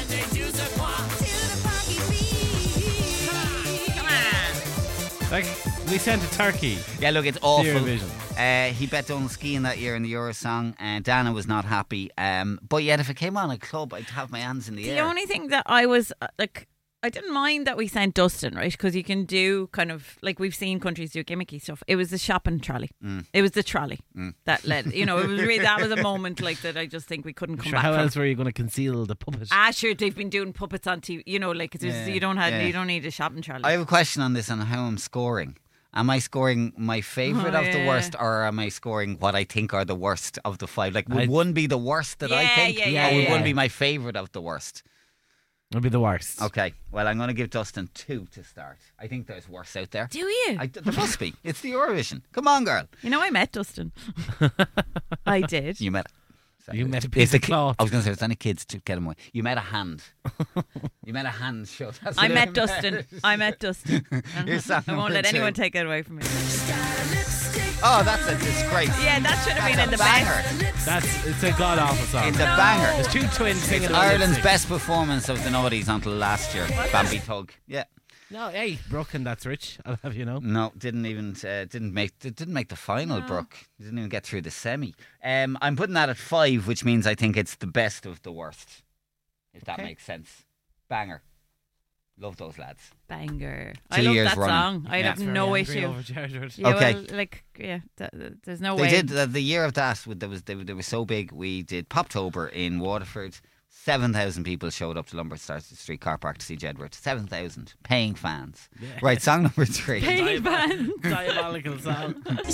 Like, we sent to Turkey. Yeah, look, it's awful. Eurovision. He bet Donal skiing that year in the Eurosong, and Dana was not happy. But yet, if it came on a club, I'd have my hands in the The air. only thing that I was like, I didn't mind that we sent Dustin, right? Because you can do kind of like we've seen countries do gimmicky stuff. It was the shopping trolley. It was the trolley that led. You know, it was really, that was a moment like that. I just think we couldn't come Sure, back how from. else were you going to conceal the puppet? Sure, they've been doing puppets on TV. You know, like you don't need a shopping trolley. I have a question on this on how I'm scoring. Am I scoring my favourite of the worst, or am I scoring what I think are the worst of the 5? Like, would one be the worst that I think, or would one be my favourite of the worst? It'll be the worst. Okay, well, I'm going to give Dustin 2 to start. I think there's worse out there. Do you? There must be. It's the Eurovision. Come on, girl. You know, I met Dustin. I did. You met. You met a piece of cloth. I was going to say, if there's any kids, to get them away. You met a hand. You met a hand show. That's I what met it Dustin. I met Dustin. Your song I won't number let 2. anyone take it away from me. Oh, that's a disgrace. Yeah, that should have been in the best. It's a god awful song. It's a banger. There's two twins singing It's about Ireland's lipstick. best performance of the noughties until last year. Bambi Tug. Yeah. No, hey, Brooke, and that's rich. I'll have you know. No, didn't make the final. Brooke didn't even get through the semi. I'm putting that at 5, which means I think it's the best of the worst. If that makes sense. Banger. Love those lads. Banger. 2 I love years that running. song. I have no issue. Yeah, Okay. There's no They way. did the year of that. They were so big. We did Poptober in Waterford. 7,000 people showed up to Lombard Street car park to see Jedward. 7,000 paying fans. Yeah. Right, song number 3. Paying fans. Diabolical song.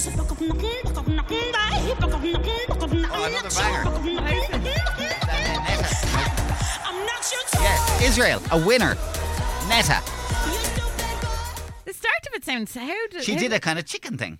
Oh, another banger. Yeah, Israel, a winner. Netta. The start of it sounds She did a kind of chicken thing.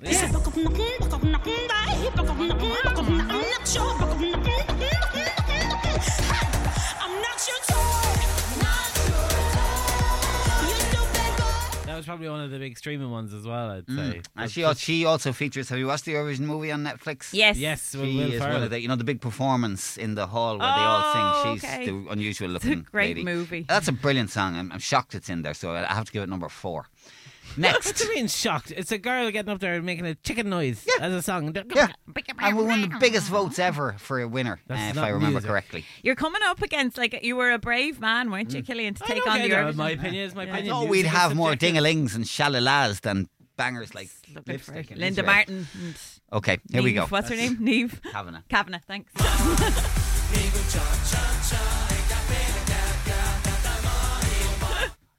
That was probably one of the big streaming ones as well, I'd say. And she also features. Have you watched the Eurovision movie on Netflix? Yes. Yes, She Will is Ferrell. one of the big performance in the hall where they all sing. She's okay. the unusual looking Great lady. movie. That's a brilliant song. I'm shocked it's in there, so I have to give it number 4. Next. What do you mean shocked? It's a girl getting up there and making a chicken noise as a song. Yeah. And we won the biggest votes ever for a winner, That's if not I remember music. correctly. You're coming up against, like, you were a brave man, weren't you, Killian, to take on the Eurovision? My opinion is my I opinion. thought we'd Music is have more subjective. ding-a-lings and shalalas than bangers like Looking for Lipstick and Linda Israel. Martin. And Okay, here we Niamh, go. What's her name? Niamh Kavanagh. Thanks.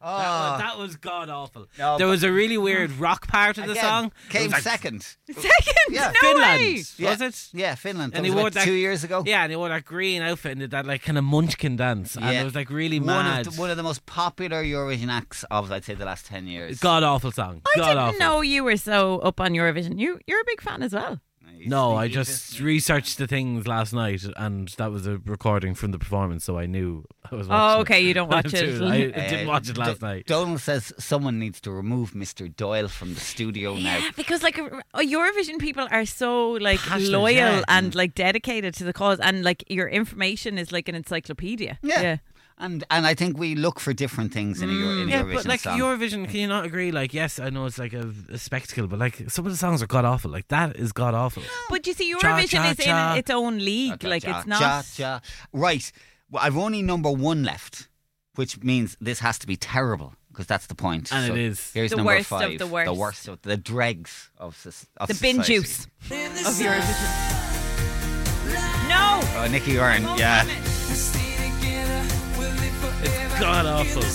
Oh. That was god awful. No, there but- was a really weird rock part of the Again, song. Came It was like- second. Second? Yeah. No Finland, way. was it? Yeah, Finland. That And was he wore like that 2 years ago. Yeah, and he wore that green outfit and did that like kind of munchkin dance, and it was like really mad. One of the most popular Eurovision acts of, I'd say, the last 10 years. God awful song. I God didn't awful. know you were so up on Eurovision. You're a big fan as well. No, I just researched the things last night, and that was a recording from the performance, so I knew I was watching. Oh, okay, you don't watch it. I didn't watch it last night. Donald says someone needs to remove Mr. Doyle from the studio now. Yeah, because like Eurovision people are so like Passionate, loyal yeah. and like dedicated to the cause, and like your information is like an encyclopedia. Yeah. And I think we look for different things in a Yeah, Eurovision but like song. Eurovision, can you not agree? Like, yes, I know it's like a spectacle, but like some of the songs are god awful. Like that is god awful. But you see, Cha, Eurovision cha, is cha. in its own league. Like it's not. Cha, cha. Right. Well, I've only number one left, which means this has to be terrible, because that's the point. And So it is. Here's The number worst of 5. the worst. The worst of the dregs of The bin society. juice of Eurovision. No. Oh, Nicky Byrne, yeah. It's god awful.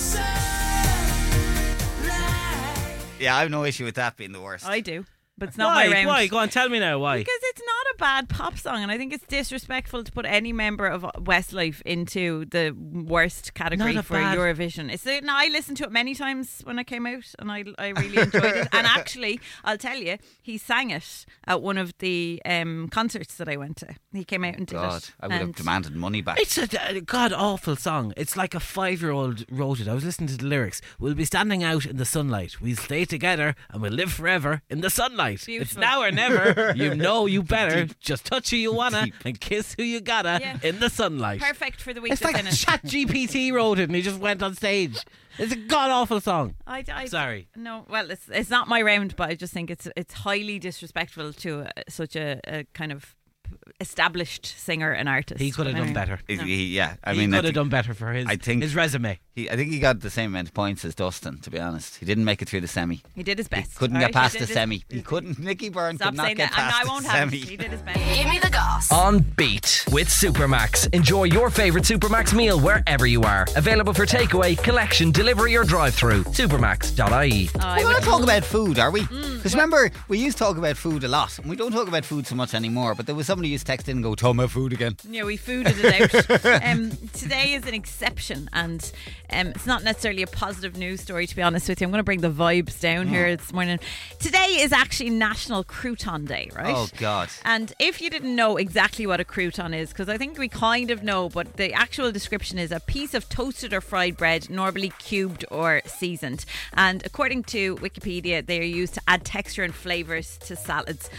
Yeah, I have no issue with that being the worst. I do, but it's not Why? my round. Why? Go on, tell me now. Why? Because it's not a bad pop song, and I think it's disrespectful to put any member of Westlife into the worst category Not a for bad- Eurovision. No, I listened to it many times when it came out, and I really enjoyed it. And actually, I'll tell you, he sang it at one of the concerts that I went to. He came out and did God, it. I would have And demanded money back. It's a god awful song. It's like a 5-year-old wrote it. I was listening to the lyrics. We'll be standing out in the sunlight. We'll stay together and we'll live forever in the sunlight. Beautiful. It's now or never. You know you better. Just touch who you wanna and kiss who you gotta Yeah. in the sunlight. Perfect for the week It's that's like in it. ChatGPT wrote it and he just went on stage. It's a god awful song. Sorry. No, well, it's not my round, but I just think it's highly disrespectful to such a kind of established singer and artist. He could have But done anyway. better. Yeah, I He mean, could have done better for his resume. I think he got the same amount of points as Dustin, to be honest. He didn't make it through the semi. He did his best. Couldn't All get right, past he the did semi. He couldn't. Nicky Byrne Stop could not saying get that. past I won't the have semi. it. He did his best. Give me the goss. On Beat with Supermax. Enjoy your favourite Supermax meal wherever you are. Available for takeaway, collection, delivery or drive-through. Supermax.ie. We're not talking about food, are we? Because remember, we used to talk about food a lot. And we don't talk about food so much anymore. But there was somebody who used to text in and go, talking about food again. Yeah, we fooded it out. Today is an exception, and it's not necessarily a positive news story, to be honest with you. I'm going to bring the vibes down here this morning. Today is actually National Crouton Day, right? Oh, God. And if you didn't know exactly what a crouton is, because I think we kind of know, but the actual description is a piece of toasted or fried bread, normally cubed or seasoned. And according to Wikipedia, they are used to add texture and flavours to salads.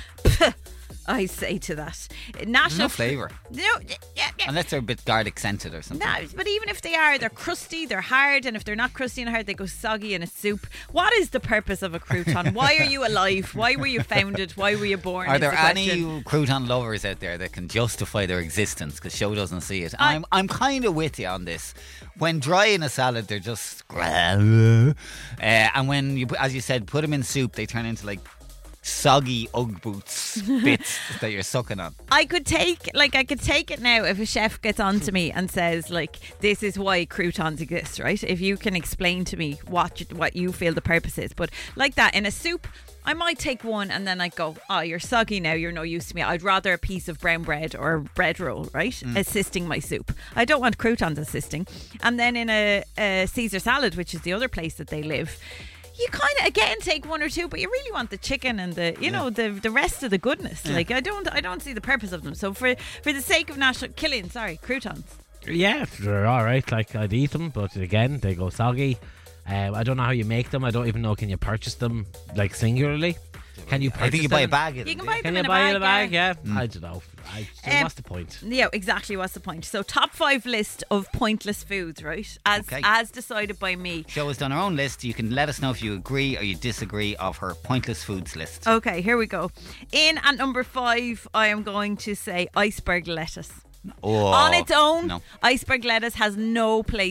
I say to that. There's no flavour. No, yeah. Unless they're a bit garlic scented or something. No, but even if they are, they're crusty, they're hard, and if they're not crusty and hard, they go soggy in a soup. What is the purpose of a crouton? Why are you alive? Why were you founded? Why were you born? Are is there the question. any crouton lovers out there that can justify their existence? Because Show doesn't see it. I'm kind of with you on this. When dry in a salad, they're just and when you, as you said, put them in soup, they turn into like soggy Ugg boots bits that you're sucking on. I could take it now if a chef gets on to me and says, like, this is why croutons exist, right? If you can explain to me what you feel the purpose is. But like that, in a soup, I might take one and then I go, oh, you're soggy now, you're no use to me. I'd rather a piece of brown bread or a bread roll, right? Assisting my soup. I don't want croutons assisting. And then in a Caesar salad, which is the other place that they live, you kind of again take one or two, but you really want the chicken and the the rest of the goodness. Yeah. Like I don't see the purpose of them. So for the sake of croutons. Yeah, they're all right. Like, I'd eat them, but again, they go soggy. I don't know how you make them. I don't even know. Can you purchase them like singularly? Can you? I think you buy a bag of them. You can buy them Can in you a buy bag, it in a bag? yeah. Yeah. I don't know. What's the point? Yeah, exactly. What's the point? So, top 5 list of pointless foods, right? As decided by me. Show has done her own list. You can let us know if you agree or you disagree of her pointless foods list. Okay, here we go. In at number 5, I am going to say iceberg lettuce. Oh, On its own, no. iceberg lettuce has no place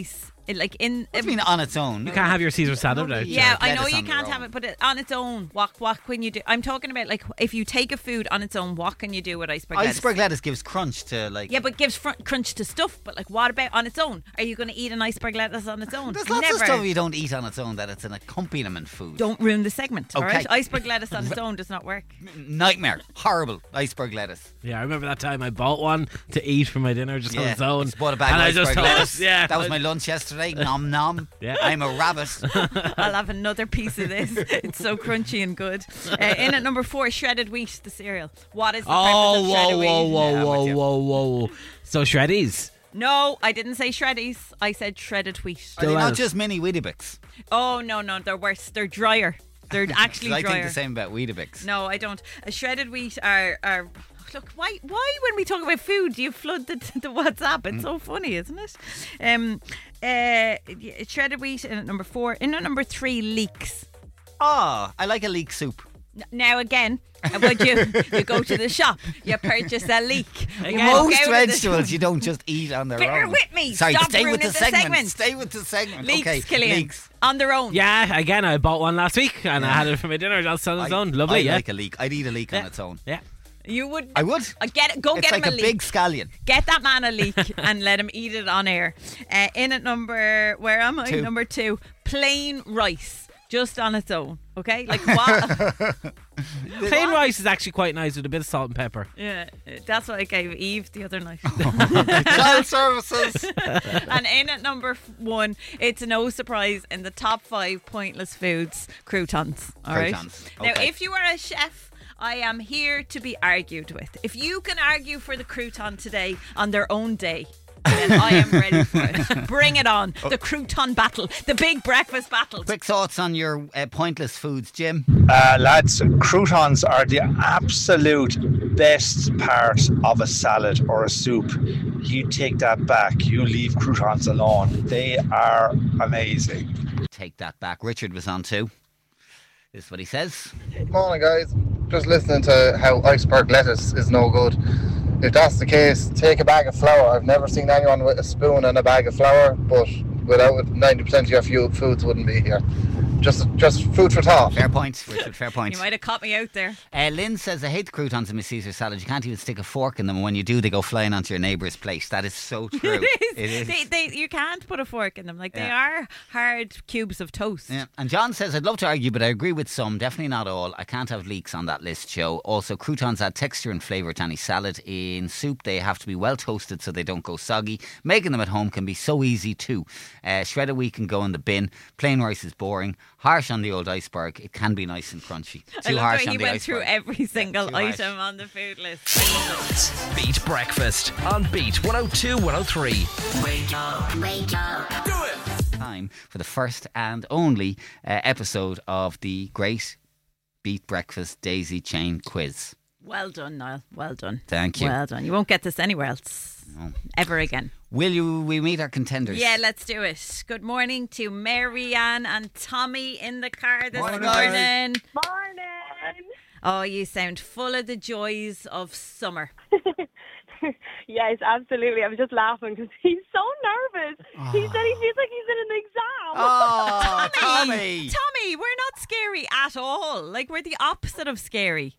like in. What do you mean on its own? You can't have your Caesar salad out. Yeah, I know lettuce you on can't their have own. it, but on its own. What can you do? I'm talking about like if you take a food on its own, what can you do with iceberg lettuce? Iceberg lettuce gives crunch to like. Yeah, but gives crunch to stuff. But like, what about on its own? Are you going to eat an iceberg lettuce on its own? There's lots Never. of stuff you don't eat on its own that it's an accompaniment food. Don't ruin the segment, all Okay. right? Iceberg lettuce on its own does not work. Nightmare. Horrible iceberg lettuce. Yeah, I remember that time I bought one to eat for my dinner just on its own. I just bought a bag and of I just iceberg thought, lettuce. yeah, That was my lunch yesterday. Nom nom. Yeah. I'm a rabbit. I'll have another piece of this. It's so crunchy and good. In at number 4, shredded wheat, the cereal. What is the purpose Oh, of whoa, shredded whoa, wheat? whoa. So Shreddies. No, I didn't say shreddies. I said shredded wheat. Are they not just mini Weetabix? Oh, no, they're worse. They're drier. They're actually I drier. think the same about Weetabix. No, I don't. Shredded wheat are look, why when we talk about food do you flood the WhatsApp? It's so funny, isn't it? Shredded wheat in at number 4. In at number 3, leeks. Oh, I like a leek soup. Now again, would you go to the shop, you purchase a leek. You walk Most out of the vegetables shop. you don't just eat on their Bear own. with me. Sorry, Stop stay with ruining the the segment. segment. Stay with the segment. Leeks, okay, Killian. leeks. On their own. Yeah, again, I bought one last week and I had it for my dinner just on its own. Lovely, I yeah. like a leek. I'd eat a leek on its own. Yeah. You would? I would. Get it. Go It's get like him a a leek. big scallion. Get that man a leek and let him eat it on air. In at number, where am I? 2. Number 2, plain rice, just on its own. Okay, like what? Plain rice is actually quite nice with a bit of salt and pepper. Yeah, that's what I gave Eve the other night. Child services. And in at number 1, it's no surprise in the top 5 pointless foods, croutons. All right. Croutons, Now, okay. if you are a chef, I am here to be argued with. If you can argue for the crouton today on their own day, then I am ready for it. Bring it on. The crouton battle. The big breakfast battle. Quick thoughts on your pointless foods, Jim? Lads, croutons are the absolute best part of a salad or a soup. You take that back. You leave croutons alone. They are amazing. Take that back. Richard was on too. This is what he says. Morning, guys. Just listening to how iceberg lettuce is no good. If that's the case, take a bag of flour. I've never seen anyone with a spoon and a bag of flour, but without it, 90% of your foods wouldn't be here. Just food for thought. Fair point, Richard. Fair point. You might have caught me out there. Lynn says, I hate the croutons in my Caesar salad. You can't even stick a fork in them. And when you do, they go flying onto your neighbour's plate. That is so true. It is. You can't put a fork in them. Like, they are hard cubes of toast. Yeah. And John says, I'd love to argue, but I agree with some, definitely not all. I can't have leeks on that list, Joe. Also, croutons add texture and flavour to any salad. In soup, they have to be well toasted so they don't go soggy. Making them at home can be so easy too. Shredded wheat can go in the bin. Plain rice is boring. Harsh on the old iceberg. It can be nice and crunchy. I Too love harsh how on he the went iceberg. through every single too harsh. item on the food list. Beat Breakfast on Beat 102 103. Wake up. Do it. Time for the first and only episode of the great Beat Breakfast Daisy Chain quiz. Well done, Niall. Well done. Thank you. Well done. You won't get this anywhere else. Ever again. Will we meet our contenders? Yeah, let's do it. Good morning to Marianne and Tommy in the car this Morning, morning. guys. Morning. Oh, you sound full of the joys of summer. Yes, absolutely. I was just laughing because he's so nervous. He said he feels like he's in an exam. Oh, Tommy. Tommy, we're not scary at all. Like, we're the opposite of scary.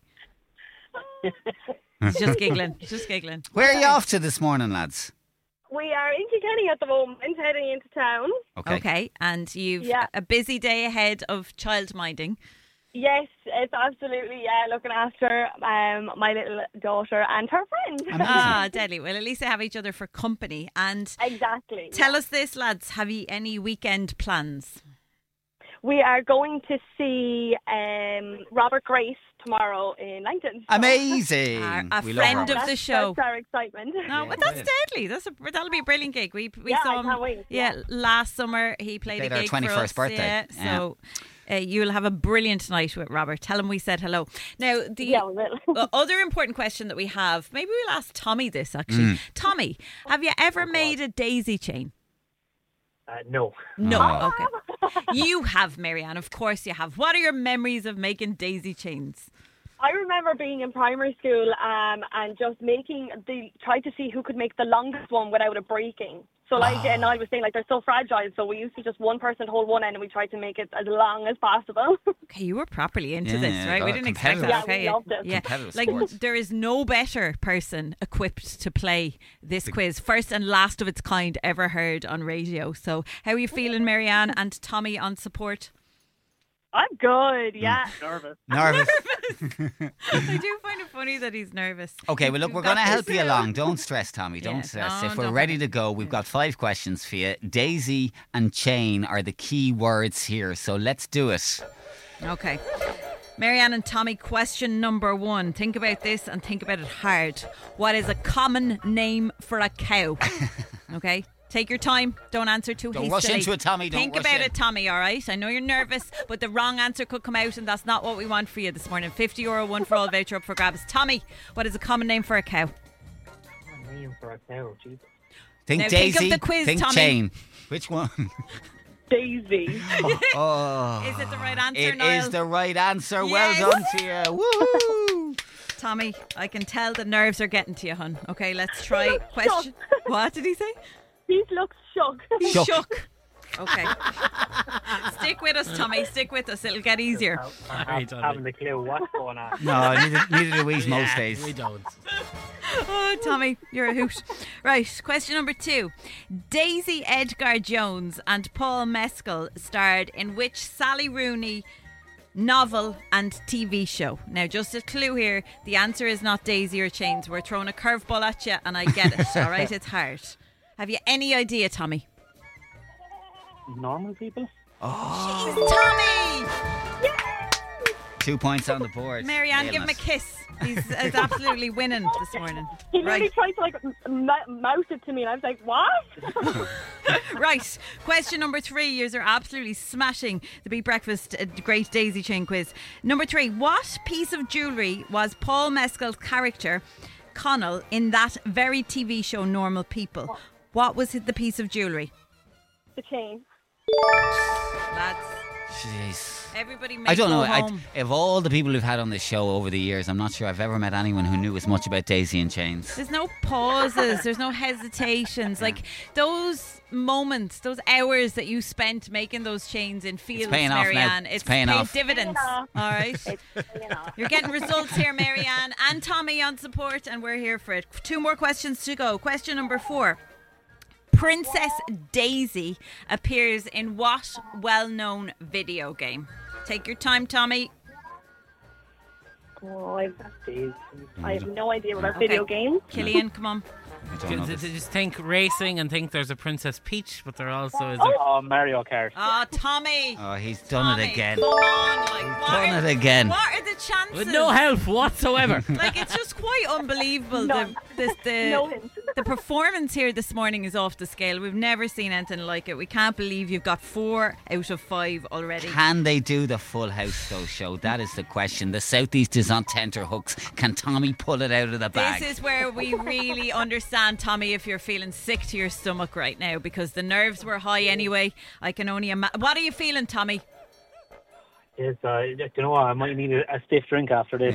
He's just giggling. Just giggling. Where are you off to this morning, lads? We are in Kilkenny at the moment, heading into town. Okay, and you've a busy day ahead of childminding. Yes, it's absolutely, looking after my little daughter and her friend. Ah, deadly. Well, at least they have each other for company. And exactly. Tell us this, lads. Have you any weekend plans? We are going to see Robert Grace tomorrow in Langton. Amazing. A We love friend Robert. of the show. That's our excitement. No, but that's deadly. That'll be a brilliant gig. We Yeah, saw I him. can't wait. Yeah, last summer he played a our gig 21st for us. birthday. Yeah, Yeah. so you'll have a brilliant night with Robert. Tell him we said hello. Now, the other important question that we have, maybe we'll ask Tommy this actually. Tommy, have you ever made a daisy chain? No. No. Okay. You have, Marianne. Of course you have. What are your memories of making daisy chains? I remember being in primary school and just tried to see who could make the longest one without it breaking. So like, and I was saying like they're so fragile. So we used to just one person hold one end, and we tried to make it as long as possible. Okay, you were properly into Yeah, this, right? We didn't expect that. Yeah, Okay, we loved it. yeah. Competitive Like sport. there is no better person equipped to play this quiz, first and last of its kind ever heard on radio. So, how are you feeling, Marianne and Tommy, on support? I'm good. Yeah. Nervous. Nervous. I do find it funny that he's nervous. Okay, well, look, we're going to help you along. Don't stress, Tommy. Don't Yeah, stress. no, If we're don't ready to go, we've got 5 questions for you. Daisy and chain are the key words here, so let's do it. Okay. Marianne and Tommy, question number 1. Think about this and think about it hard. What is a common name for a cow? Okay. Take your time. Don't answer too Don't hastily. rush into it, Tommy. Don't Think rush about in. it, Tommy, all right? I know you're nervous, but the wrong answer could come out, and that's not what we want for you this morning. €50 one for all voucher up for grabs. Tommy, what is a common name for a cow? Name for a cow, Jesus. Think Now Daisy, think of the quiz, think Tommy. chain. Which one? Daisy. Oh, Is it the right answer, it Niall? is the right answer. Yes. Well done to you. Woo! Tommy, I can tell the nerves are getting to you, hun. Okay, let's try question. What did he say? He looks shook. He's Shook. shook. Okay. Stick with us, Tommy. Stick with us. It'll get easier. I haven't a clue what's going on. No, neither do we most days. We don't. Oh, Tommy, you're a hoot. Right, question number 2. Daisy Edgar Jones and Paul Mescal starred in which Sally Rooney novel and TV show? Now, just a clue here. The answer is not Daisy or Chains. We're throwing a curveball at you, and I get it. All right, it's hard. Have you any idea, Tommy? Normal people? Oh, Tommy! 2 points on the board. Marianne, Nailed give him a it. kiss. He's absolutely winning this morning. He literally Right. tried to like mouth it to me, and I was like, "What?" Right. Question number 3. Yous are absolutely smashing the Beat Breakfast Great Daisy Chain quiz. Number 3. What piece of jewellery was Paul Mescal's character Connell in that very TV show Normal People? What was the piece of jewellery? The chain. Lads, Jeez. everybody make I don't know. home. Of all the people we've had on this show over the years, I'm not sure I've ever met anyone who knew as much about Daisy and Chains. There's no pauses. There's no hesitations. Like those moments, those hours that you spent making those chains in fields, paying off now. Marianne. It's paying off. dividends. All right. You're getting results here, Marianne and Tommy on support, and we're here for it. 2 more questions to go. Question number 4. Princess Daisy appears in what well-known video game? Take your time, Tommy. Oh, I have no idea about video games. Killian, come on. Just think racing and think there's a Princess Peach, but there also is a... Oh, Mario Kart. Oh, Tommy. Oh, he's done it again. Come on, like, Done it again. What are the chances? With no help whatsoever. Like, it's just quite unbelievable. None. No hint. The performance here this morning is off the scale. We've never seen anything like it. We can't believe you've got 4 out of 5 already. Can they do the Full House though show? That is the question. The Southeast is on tenterhooks. Can Tommy pull it out of the bag? This is where we really understand, Tommy, if you're feeling sick to your stomach right now, because the nerves were high anyway. I can only imagine. What are you feeling, Tommy? Yes, you know what? I might need a stiff drink after this.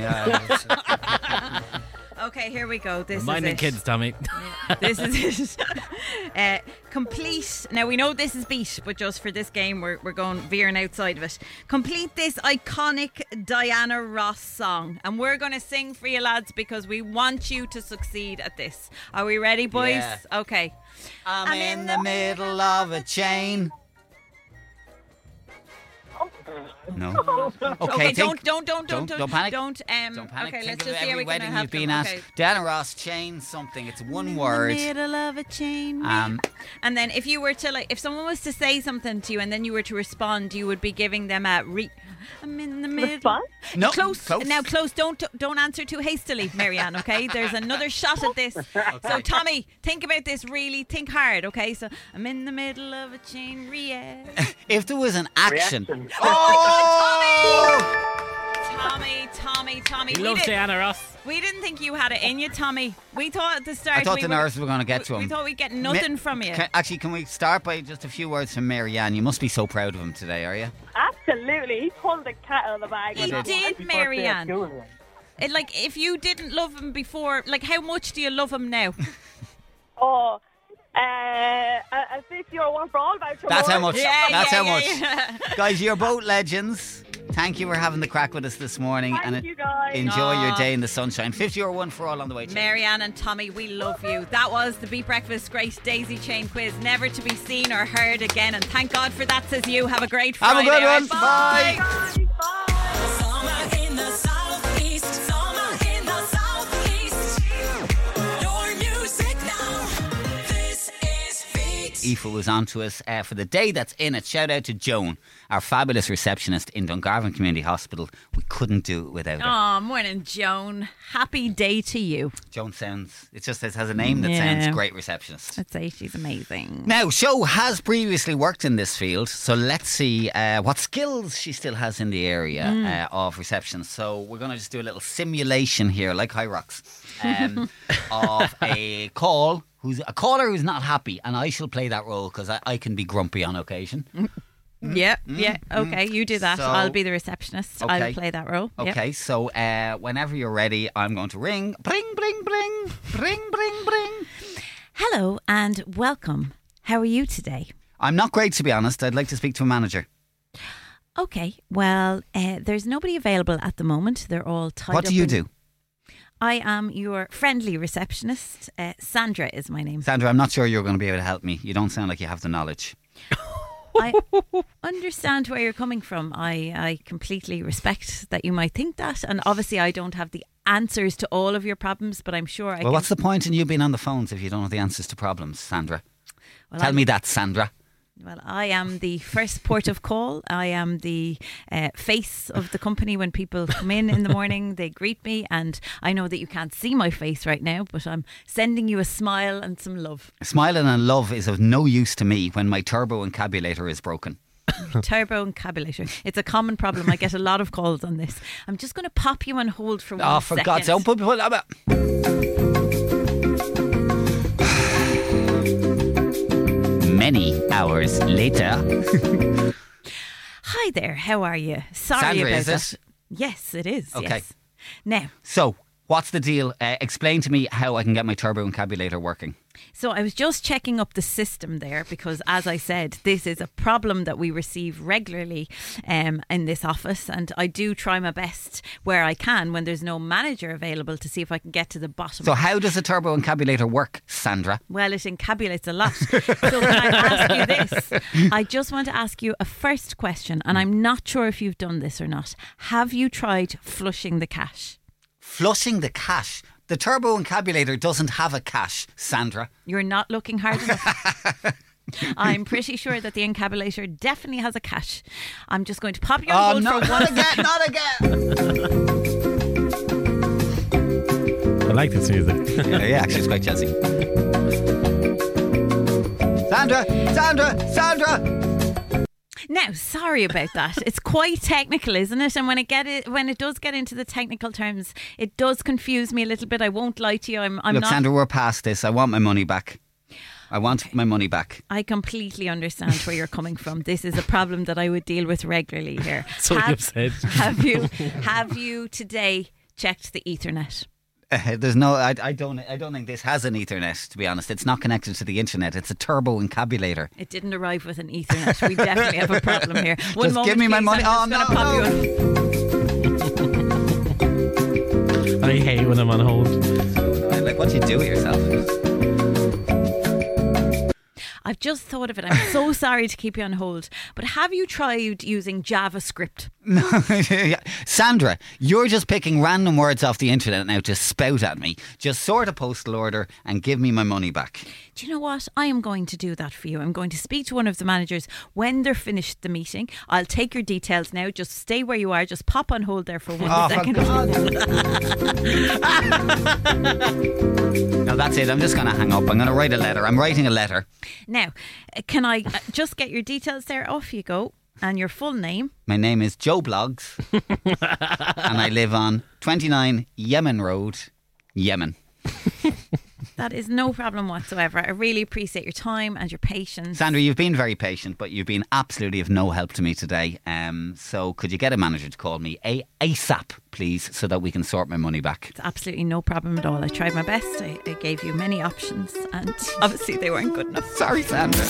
Okay, here we go. This Minding is it. kids, Tommy. This is it. Complete. Now we know this is beat, but just for this game, we're going veering outside of it. Complete this iconic Diana Ross song, and we're going to sing for you, lads, because we want you to succeed at this. Are we ready, boys? Yeah. Okay. I'm in the middle of a chain. No. Okay, think- don't panic. Don't panic. Okay, Think let's of just see how every we can wedding help you've been them. at. Okay. Diana Ross, chain something. It's one In word. the middle of a chain. And then if you were to if someone was to say something to you and then you were to respond, you would be giving them a I'm in the middle. Response? No, close. Now close. Don't answer too hastily, Marianne. Okay, there's another shot at this. So Tommy, think about this. Really think hard. Okay, so I'm in the middle of a chain react. If there was an action. Reaction. Tommy. He loves Diana Ross. We didn't think you had it in you, Tommy. We thought at the start. I thought the nerves were going to get to him. We thought we'd get nothing from you. Can we start by just a few words from Marianne? You must be so proud of him today, are you? Absolutely. He pulled the cat out of the bag. He did, Marianne. If you didn't love him before, how much do you love him now? Oh, a €50 for all voucher. That's how much. Yeah, That's yeah, how much. yeah. Guys, you're both legends. Thank you for having the crack with us this morning. Thank you, guys. Enjoy your Aw. day in the sunshine. 50 or 1 for all on the way. Marianne and Tommy, we love you. That was the Beat Breakfast Great Daisy Chain Quiz, never to be seen or heard again. And thank God for that, says you. Have a great Have a Friday. good one. All right, Bye. Summer in the southeast. Summer in the southeast. Your music now. This is Beat. Aoife was on to us for the day that's in it. Shout out to Joan, our fabulous receptionist in Dungarvan Community Hospital. We couldn't do it without her. Oh, morning, Joan. Happy day to you. Joan sounds, it just has a name that Yeah. sounds great receptionist. I'd say she's amazing. Now, Sho has previously worked in this field, so let's see what skills she still has in the area of reception. So we're going to just do a little simulation here, like High Rocks, of a caller who's not happy, and I shall play that role because I can be grumpy on occasion. Yeah, okay, you do that. So- I'll be the receptionist. Okay. I'll play that role. Yep. Okay, so whenever you're ready, I'm going to ring. Bring, bring, bring. Bring, bring, bring. Hello and welcome. How are you today? I'm not great, to be honest. I'd like to speak to a manager. Okay, well, there's nobody available at the moment. They're all tied What up. do you do? I am your friendly receptionist. Sandra is my name. Sandra, I'm not sure you're going to be able to help me. You don't sound like you have the knowledge. I understand where you're coming from. I completely respect that you might think that. And obviously, I don't have the answers to all of your problems, but I'm sure I Well, can. what's the point in you being on the phones if you don't have the answers to problems, Sandra? Well, Tell me that, Sandra. Well, I am the first port of call. I am the face of the company. When people come in the morning, they greet me. And I know that you can't see my face right now, but I'm sending you a smile and some love. Smiling and love is of no use to me when my turbo encabulator is broken. Turbo encabulator. It's a common problem. I get a lot of calls on this. I'm just going to pop you on hold for 1 second. Oh, for God's sake, don't put people... Many hours later. Hi there. How are you? Sorry Sandra, about is that. it? Yes, it is. Okay. Yes. Now, So, what's the deal? Explain to me how I can get my turbo encabulator working. so I was just checking up the system there because, as I said, this is a problem that we receive regularly in this office, and I do try my best where I can when there's no manager available to see if I can get to the bottom. So, how does a turbo encabulator work, Sandra? Well, it encabulates a lot. So can I ask you this? I just want to ask you a first question, and I'm not sure if you've done this or not. Have you tried flushing the cache? Flushing the cache. The turbo encabulator doesn't have a cache, Sandra. You're not looking hard enough. I'm pretty sure that the encabulator definitely has a cache. I'm just going to pop you on hold no, for not 1 again, not again. I like this music. Yeah, actually, it's quite jazzy. Sandra! Now, sorry about that. It's quite technical, isn't it? And when it does get into the technical terms, it does confuse me a little bit. I won't lie to you. I'm Look, not. Sandra, we're past this. I want my money back. I want my money back. I completely understand where you're coming from. This is a problem that I would deal with regularly here. That's what you've said. Have you today checked the Ethernet? There's no. I don't think this has an Ethernet. To be honest, it's not connected to the internet. It's a turbo encabulator. It didn't arrive with an Ethernet. We definitely have a problem here. One Just moment, give me my please. money. I'm just gonna pop you on. I hate when I'm on hold. Like, what do you do with yourself? I've just thought of it. I'm so sorry to keep you on hold, but have you tried using JavaScript? No, Sandra, you're just picking random words off the internet now to spout at me. Just sort a postal order and give me my money back. Do you know what? I am going to do that for you. I'm going to speak to one of the managers when they're finished the meeting. I'll take your details now. Just stay where you are. Just pop on hold there for 1 second. No, that's it. I'm just going to hang up. I'm going to write a letter. I'm writing a letter. Now, can I just get your details there? Off you go. And your full name? My name is Joe Bloggs and I live on 29 Yemen Road, Yemen. That is no problem whatsoever. I really appreciate your time and your patience. Sandra, you've been very patient, but you've been absolutely of no help to me today. So could you get a manager to call me ASAP, please, so that we can sort my money back? It's absolutely no problem at all. I tried my best. I gave you many options, and obviously they weren't good enough. Sorry, Sandra.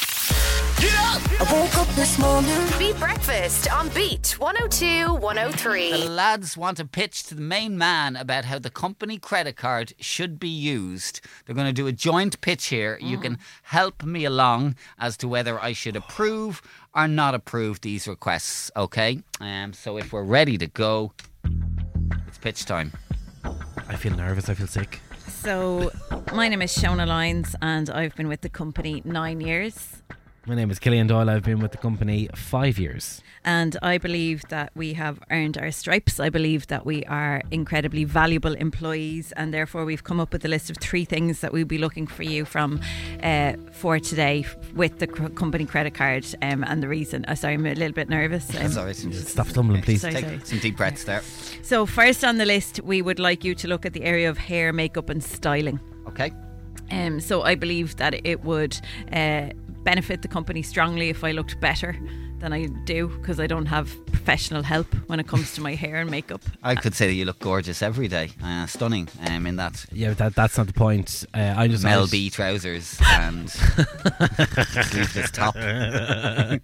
I woke up this morning. Beat Breakfast on Beat 102 103. The lads want to pitch to the main man about how the company credit card should be used. They're going to do a joint pitch here. You can help me along as to whether I should approve or not approve these requests, okay? So if we're ready to go, it's pitch time. I feel nervous, I feel sick. So, my name is Shona Lyons, and I've been with the company 9 years. My name is Killian Doyle. I've been with the company 5 years. And I believe that we have earned our stripes. I believe that we are incredibly valuable employees, and therefore we've come up with a list of 3 things that we'll be looking for you from for today with the company credit card. And the reason, sorry, I'm a little bit nervous. That's all right. Stop stumbling, please. Take some deep breaths there. So first on the list, we would like you to look at the area of hair, makeup and styling. Okay. So I believe that it would benefit the company strongly if I looked better than I do, because I don't have professional help when it comes to my hair and makeup. I could say that you look gorgeous every day. Stunning in that. Yeah, that's not the point. I just Mel B trousers and sleeveless top. I'm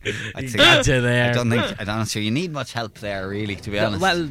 not sure you need much help there, really, to be honest. Well,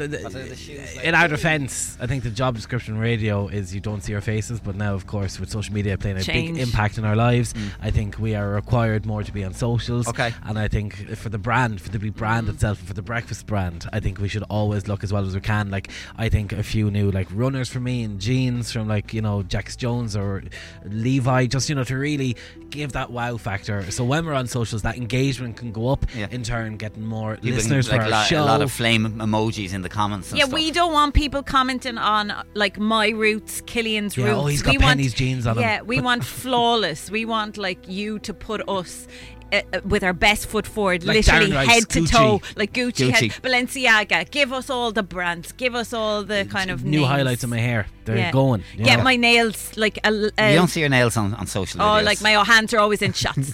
in our defence, I think the job description radio is you don't see our faces, but now, of course, with social media playing a big impact in our lives, I think we are required more to be on socials. Okay. And I think for the brand, for the big brand itself, and for the breakfast brand, I think we should always look as well as we can. Like, I think a few new runners for me and jeans from Jax Jones or Levi, just to really give that wow factor. So when we're on socials, that engagement can go up, in turn getting more listeners for our show. A lot of flame emojis in the comments and stuff. We don't want people commenting on my roots, Killian's roots. Oh, he's got Penny's jeans on him. Yeah, we want flawless. We want you to put us with our best foot forward, literally head to toe, like Gucci. Balenciaga. Give us all the brands. Give us all the kind of new names. highlights of my hair. They're going. Get my nails you don't see your nails on social media. My hands are always in shots.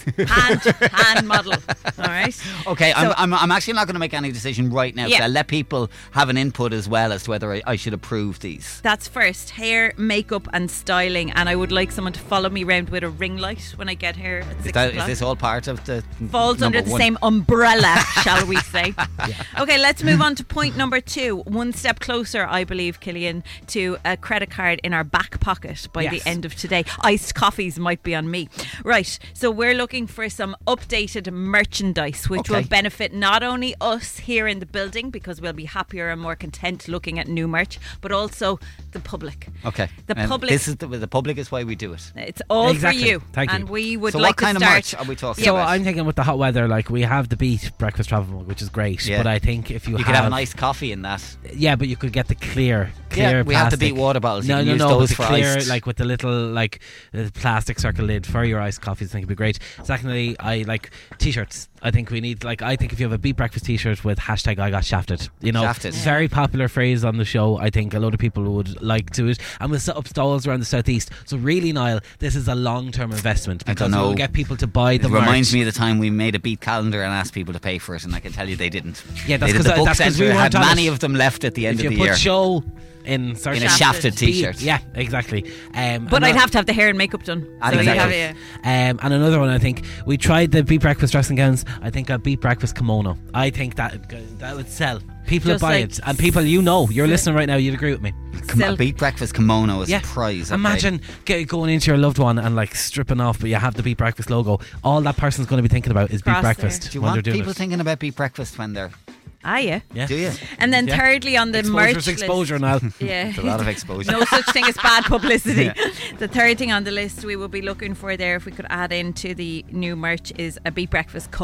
hand model. All right. Okay, so, I'm actually not going to make any decision right now. So I'll let people have an input as well as to whether I should approve these. That's first. Hair, makeup and styling, and I would like someone to follow me around with a ring light when I get here at 6 o'clock. Is this all part of the falls under the same umbrella, shall we say? Okay, let's move on to point number 2. One step closer, I believe, Killian, to a credit card in our back pocket by the end of today. Iced coffees might be on me. Right, so we're looking for some updated merchandise which will benefit not only us here in the building, because we'll be happier and more content looking at new merch, but also the public. Okay. The public. This is the public is why we do it. It's all for you. Thank you. And we would so like what kind to of start. merch are we talking So about? I'm thinking with the hot weather, we have the Beat breakfast travel mug, which is great. But I think if you could have a nice coffee in that. Yeah, but you could get the clear we have the Beat water bottles. You can use those for clear, iced. with the little plastic circle lid for your iced coffees. I think it'd be great. Secondly, I like t-shirts. I think we need I think if you have a Beat breakfast t-shirt with hashtag I got shafted, shafted. Very popular phrase on the show. I think a lot of people would like to it, and we'll set up stalls around the southeast. So really, Niall, this is a long-term investment because we'll get people to buy the merch. It reminds me of the time we made a Beat calendar and asked people to pay for it, and I can tell you they didn't. Yeah, that's because the book centre we had many of them left at the end of the year. If you put show in a shafted t-shirt. Yeah, exactly. But I'd have to have the hair and makeup done. Exactly. And another one, I think we tried the Beat breakfast dressing gowns. I think a Beat breakfast kimono. I think that would sell. People would buy it, and people you're listening right now, you'd agree with me. A Beat breakfast kimono is a prize. Okay? Imagine going into your loved one and stripping off, but you have the Beat breakfast logo. All that person's going to be thinking about is Beat breakfast. Do you want people thinking about Beat breakfast when they're... Yeah. Do you? And then thirdly on the merch list. Exposure now. Yeah. It's a lot of exposure. No such thing as bad publicity. The third thing on the list we will be looking for there, if we could add into the new merch, is a Beat breakfast comb.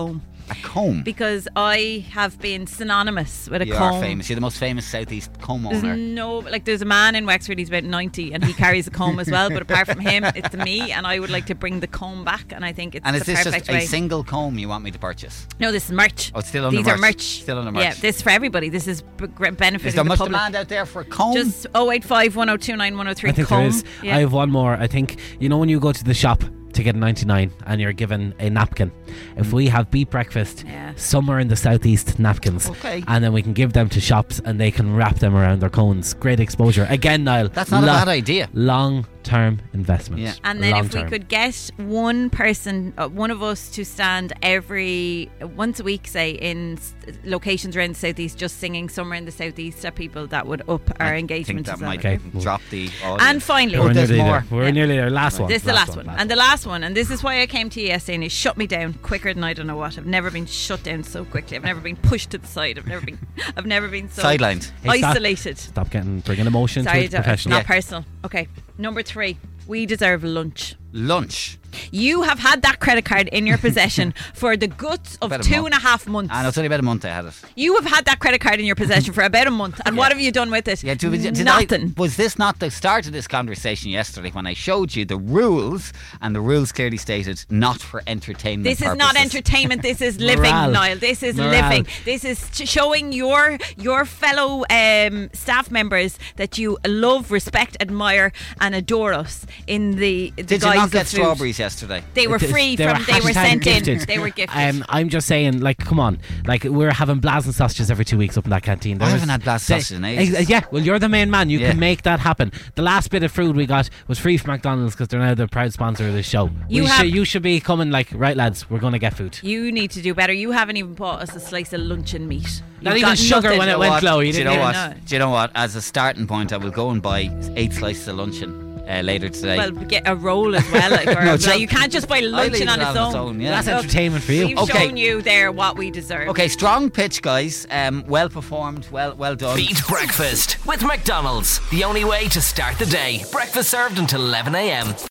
A comb? Because I have been synonymous with a You comb. are famous. You're the most famous Southeast comb There's owner. there's a man in Wexford, he's about 90 and he carries a comb as well, but apart from him it's me, and I would like to bring the comb back, and I think it's And the is this perfect just way. a single comb you want me to purchase? No, this is merch. Oh, it's still under These merch. are merch. Still under merch. Yeah, this is for everybody. This is benefiting Is there the much public. demand out there for a comb? Just 085 1029 103 I think comb. there is. Yeah. I have one more. I think, you know, when you go to the shop to get a 99 and you're given a napkin, if we have beet breakfast somewhere in the southeast napkins, and then we can give them to shops and they can wrap them around their cones. Great exposure. Again, Niall, That's not a bad idea. Long-term investment. Yeah. And then if we Long-term. could get one person, one of us, to stand once a week, say, in locations around the southeast, just singing somewhere in the southeast at people, that would up our engagement. that as well. might drop the audience. And finally, We're there's nearly more. there. We're nearly there. Last one. This is the last one. And the last one, and this is why I came to you yesterday, and it shut me down quicker than I don't know what. I've never been shut down so quickly. I've never been pushed to the side. I've never been so Sidelined. Hey, stop- isolated. Stop bringing emotion Sorry, to it's professional. not personal. Okay, number 3. We deserve lunch. Lunch. You have had that credit card in your possession for the guts of About a 2.5 months. And it's only about a month I had it. You have had that credit card in your possession for about a month, and what have you done with it? Yeah, Nothing. Was this not the start of this conversation yesterday when I showed you the rules, and the rules clearly stated not for entertainment This is not purposes. entertainment. This is living, Morale. Niall. This is Morale. living. This is showing your fellow staff members that you love, respect, admire, and adore us in the Did you guise not of get food. strawberries yesterday? They were free they were hashtag sent in. gifted. They were gifted. I'm just saying, like, come on, like, we're having blazing sausages every 2 weeks up in that canteen. I haven't had blazed sausages in ages. Yeah, well, you're the main man. You Yeah. can make that happen. The last bit of food we got was free from McDonald's because they're now the proud sponsor of this show. You should be coming like, right, lads, we're going to get food. You need to do better. You haven't even bought us a slice of luncheon meat. Not You've even got sugar nothing. when it went low. You Do you didn't know even what? Do you know what? As a starting point, I will go and buy 8 slices of luncheon later today. Well, get a roll as well. Like, or No, like, you can't just buy luncheon on its own. yeah. That's entertainment for you. We've shown you there what we deserve. Okay, strong pitch, guys. Well performed. Well done. Beat Breakfast with McDonald's. The only way to start the day. Breakfast served until 11 a.m.